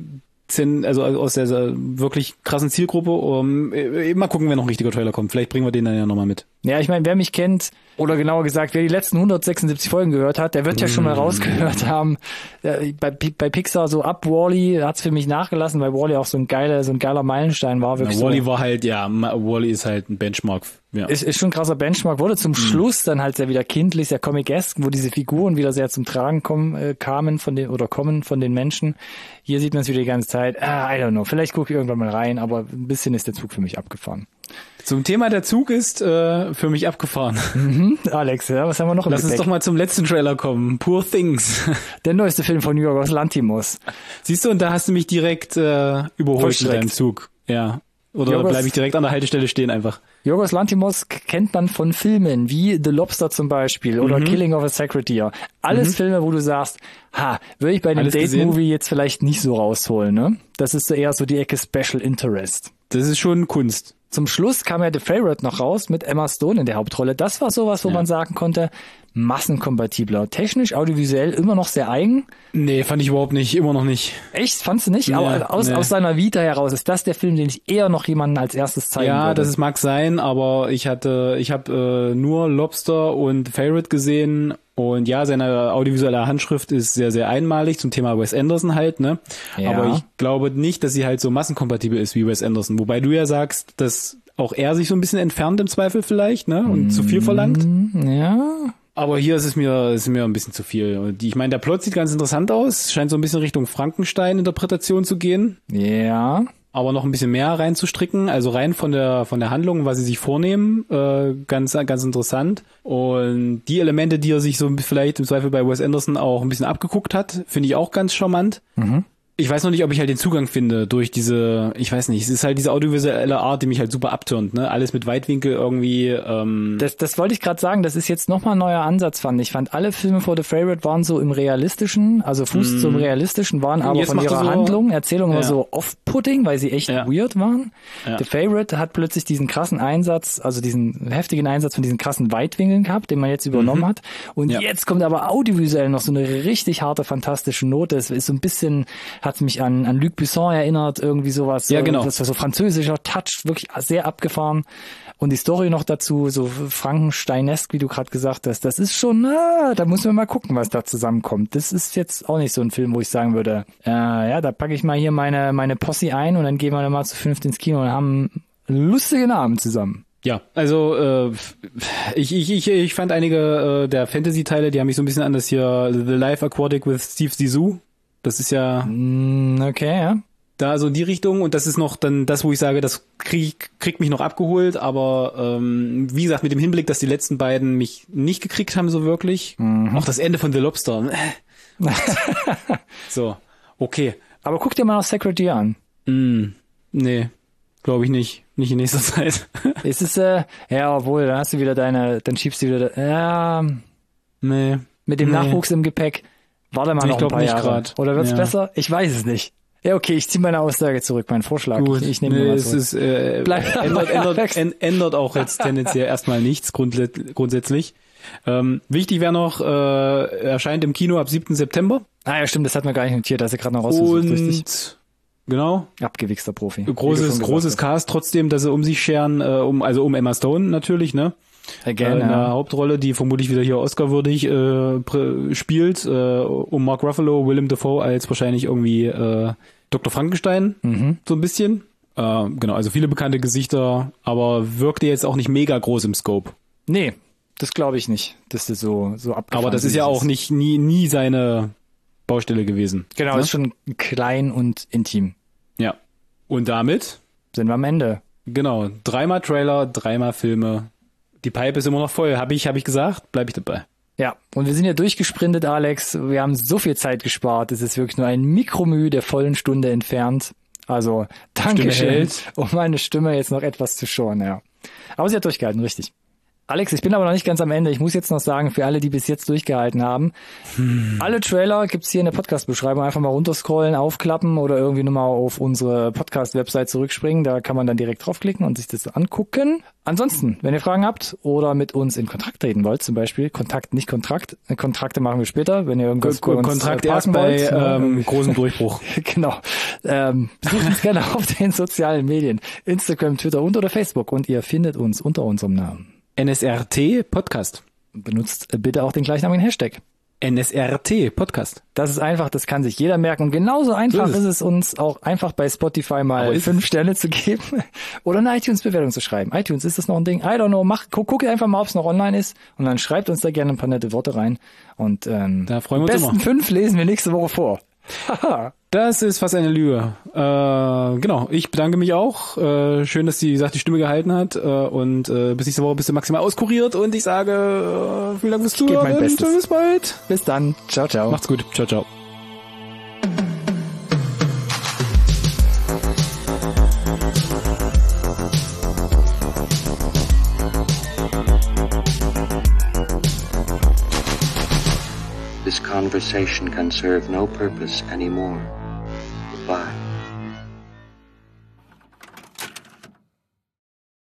Zen- also aus der wirklich krassen Zielgruppe. Um, äh, mal gucken, wenn noch ein richtiger Trailer kommt. Vielleicht bringen wir den dann ja nochmal mit. Ja, ich meine, wer mich kennt, oder genauer gesagt, wer die letzten hundertsechsundsiebzig Folgen gehört hat, der wird ja schon mal rausgehört haben, äh, bei, bei Pixar so ab Wall-E hat's für mich nachgelassen, weil Wall-E auch so ein geiler, so ein geiler Meilenstein war. Wirklich Ja, Wall-E so. war halt, ja, Wall-E ist halt ein Benchmark. Ja. Ist, ist schon ein krasser Benchmark, wurde zum Schluss dann halt sehr wieder kindlich, sehr comic-esque, wo diese Figuren wieder sehr zum Tragen kommen, äh, kamen von den, oder kommen von den Menschen. Hier sieht man es wieder die ganze Zeit, ah, I don't know, vielleicht gucke ich irgendwann mal rein, aber ein bisschen ist der Zug für mich abgefahren. Zum Thema der Zug ist äh, für mich abgefahren. Mhm. Alex, ja, was haben wir noch im Lass uns Gepäck? doch mal zum letzten Trailer kommen. Poor Things. Der neueste Film von Yorgos Lanthimos. Siehst du, und da hast du mich direkt äh, überholt mit Vollstreckt. deinem Zug. Ja. Oder Jorgos- bleibe ich direkt an der Haltestelle stehen einfach. Yorgos Lanthimos k- kennt man von Filmen wie The Lobster zum Beispiel oder Mhm. Killing of a Sacred Deer. Alles Mhm. Filme, wo du sagst, ha, würde ich bei einem Alles gesehen? Date-Movie jetzt vielleicht nicht so rausholen, ne? Das ist so eher so die Ecke Special Interest. Das ist schon Kunst. Zum Schluss kam ja The Favourite noch raus mit Emma Stone in der Hauptrolle. Das war sowas, wo Ja. man sagen konnte, massenkompatibler. Technisch, audiovisuell immer noch sehr eigen. Nee, fand ich überhaupt nicht. Immer noch nicht. Echt? Fandst du nicht? Nee, Aber aus, nee. aus seiner Vita heraus ist das der Film, den ich eher noch jemanden als erstes zeigen Ja, würde. das ist, mag sein, aber ich hatte, ich habe äh, nur Lobster und Favorite gesehen und ja, seine audiovisuelle Handschrift ist sehr, sehr einmalig zum Thema Wes Anderson halt, ne? Ja. Aber ich glaube nicht, dass sie halt so massenkompatibel ist wie Wes Anderson. Wobei du ja sagst, dass auch er sich so ein bisschen entfernt im Zweifel vielleicht, ne? Und zu viel verlangt. Ja. Aber hier ist es mir, ist mir ein bisschen zu viel. Und die- Ich meine, der Plot sieht ganz interessant aus, scheint so ein bisschen Richtung Frankenstein-Interpretation zu gehen. Ja. Aber noch ein bisschen mehr reinzustricken, also rein von der von der Handlung, was sie sich vornehmen, äh, ganz ganz interessant. Und die Elemente, die er sich so vielleicht im Zweifel bei Wes Anderson auch ein bisschen abgeguckt hat, finde ich auch ganz charmant. Mhm. Ich weiß noch nicht, ob ich halt den Zugang finde durch diese, ich weiß nicht, es ist halt diese audiovisuelle Art, die mich halt super abturnt, ne? Alles mit Weitwinkel irgendwie. Ähm, Das, das wollte ich gerade sagen, das ist jetzt nochmal ein neuer Ansatz, fand ich. Ich fand, alle Filme vor The Favourite waren so im Realistischen, also Fuß zum Realistischen, waren aber jetzt von macht er ihrer so- Handlung, Erzählung immer Ja. so off-putting, weil sie echt Ja. weird waren. Ja. The Favourite hat plötzlich diesen krassen Einsatz, also diesen heftigen Einsatz von diesen krassen Weitwinkeln gehabt, den man jetzt übernommen hat. Und Ja. jetzt kommt aber audiovisuell noch so eine richtig harte, fantastische Note. Es ist so ein bisschen, hat mich an, an Luc Besson erinnert, irgendwie sowas. Ja, genau. Das war so französischer Touch, wirklich sehr abgefahren. Und die Story noch dazu, so Frankensteinesk, wie du gerade gesagt hast, das ist schon, ah, da muss man mal gucken, was da zusammenkommt. Das ist jetzt auch nicht so ein Film, wo ich sagen würde, äh, ja, da packe ich mal hier meine meine Posse ein und dann gehen wir dann mal zu fünft ins Kino und haben einen lustigen Abend zusammen. Ja, also äh, ich, ich, ich, ich fand einige äh, der Fantasy-Teile, die haben mich so ein bisschen an das hier The Life Aquatic with Steve Zissou. Das ist ja Mm, okay, ja. da so in die Richtung und das ist noch dann das, wo ich sage, das krieg, kriegt mich noch abgeholt, aber ähm, wie gesagt, mit dem Hinblick, dass die letzten beiden mich nicht gekriegt haben so wirklich. Mhm. Auch das Ende von The Lobster. So, okay. Aber guck dir mal noch Sacred Deer an. Mm, nee, glaube ich nicht. Nicht in nächster Zeit. Es ist, äh, ja, obwohl, dann hast du wieder deine, dann schiebst du wieder, ja, nee. mit dem nee. Nachwuchs im Gepäck. Warte mal Ich noch ein glaub paar nicht Jahre. grad. Oder wird's Ja. besser? Ich weiß es nicht. Ja, okay, ich ziehe meine Aussage zurück, meinen Vorschlag. Gut, Ich, ich nehme nee, mal es zurück. ist, äh, Bleib ändert, dabei, Alex. ändert, ändert auch jetzt tendenziell erstmal nichts grundlä- grundsätzlich. Ähm, wichtig wäre noch, äh, erscheint im Kino ab siebten September. Ah ja, stimmt, das hat man gar nicht notiert, da ist ja gerade noch rausgesucht, richtig. Und genau, Abgewichster Profi. Wie du großes, schon großes gesagt Cast trotzdem, dass sie um sich scheren, äh, um, also um Emma Stone natürlich, ne? hast. Again, äh, in der ja. Hauptrolle, die vermutlich wieder hier Oscar-würdig äh, prä- spielt, äh, um Mark Ruffalo, Willem Dafoe als wahrscheinlich irgendwie äh, Doktor Frankenstein, Mhm. so ein bisschen. Äh, genau, also viele bekannte Gesichter, aber wirkte jetzt auch nicht mega groß im Scope. Nee, das glaube ich nicht, dass das so, so abgefahren Aber das ist ja auch nicht nie nie seine Baustelle gewesen. Genau, ne? ist schon klein und intim. Ja. Und damit, Sind wir am Ende. genau, dreimal Trailer, dreimal Filme. Die Pipe ist immer noch voll. Habe ich, habe ich gesagt, bleibe ich dabei. Ja, und wir sind ja durchgesprintet, Alex. Wir haben so viel Zeit gespart. Es ist wirklich nur ein Mikromüh der vollen Stunde entfernt. Also, danke schön, hält. um meine Stimme jetzt noch etwas zu schonen, ja. Aber sie hat durchgehalten, richtig. Alex, ich bin aber noch nicht ganz am Ende. Ich muss jetzt noch sagen, für alle, die bis jetzt durchgehalten haben, hm. alle Trailer gibt's hier in der Podcast-Beschreibung. Einfach mal runterscrollen, aufklappen oder irgendwie nochmal auf unsere Podcast-Website zurückspringen. Da kann man dann direkt draufklicken und sich das angucken. Ansonsten, wenn ihr Fragen habt oder mit uns in Kontakt treten wollt, zum Beispiel, Kontakt, nicht Kontrakt, Kontrakte machen wir später, wenn ihr irgendwas Ko- bei uns Kontrakt äh, erst parken bei wollt, ne? ähm, großem Durchbruch. Genau. Ähm, besucht uns gerne auf den sozialen Medien, Instagram, Twitter und oder Facebook und ihr findet uns unter unserem Namen. N S R T Podcast. Benutzt bitte auch den gleichnamigen Hashtag. N S R T Podcast. Das ist einfach, das kann sich jeder merken. Und genauso einfach So ist ist es. es uns auch einfach bei Spotify mal Aber ist fünf Sterne zu geben oder eine iTunes-Bewertung zu schreiben. iTunes, ist das noch ein Ding? I don't know. Mach, guck, guck einfach mal, ob es noch online ist und dann schreibt uns da gerne ein paar nette Worte rein. Und ähm, Da freuen wir die uns besten immer. fünf lesen wir nächste Woche vor. Haha. Das ist fast eine Lüge. Äh, genau, ich bedanke mich auch. Äh, schön, dass die, wie gesagt, die Stimme gehalten hat. Äh, und äh, bis nächste Woche bist du maximal auskuriert. Und ich sage, äh, vielen Dank fürs gebe mein Zuhören. Bestes. Bis bald. Bis dann. Ciao, ciao. Macht's gut. Ciao, ciao. This conversation can serve no purpose anymore.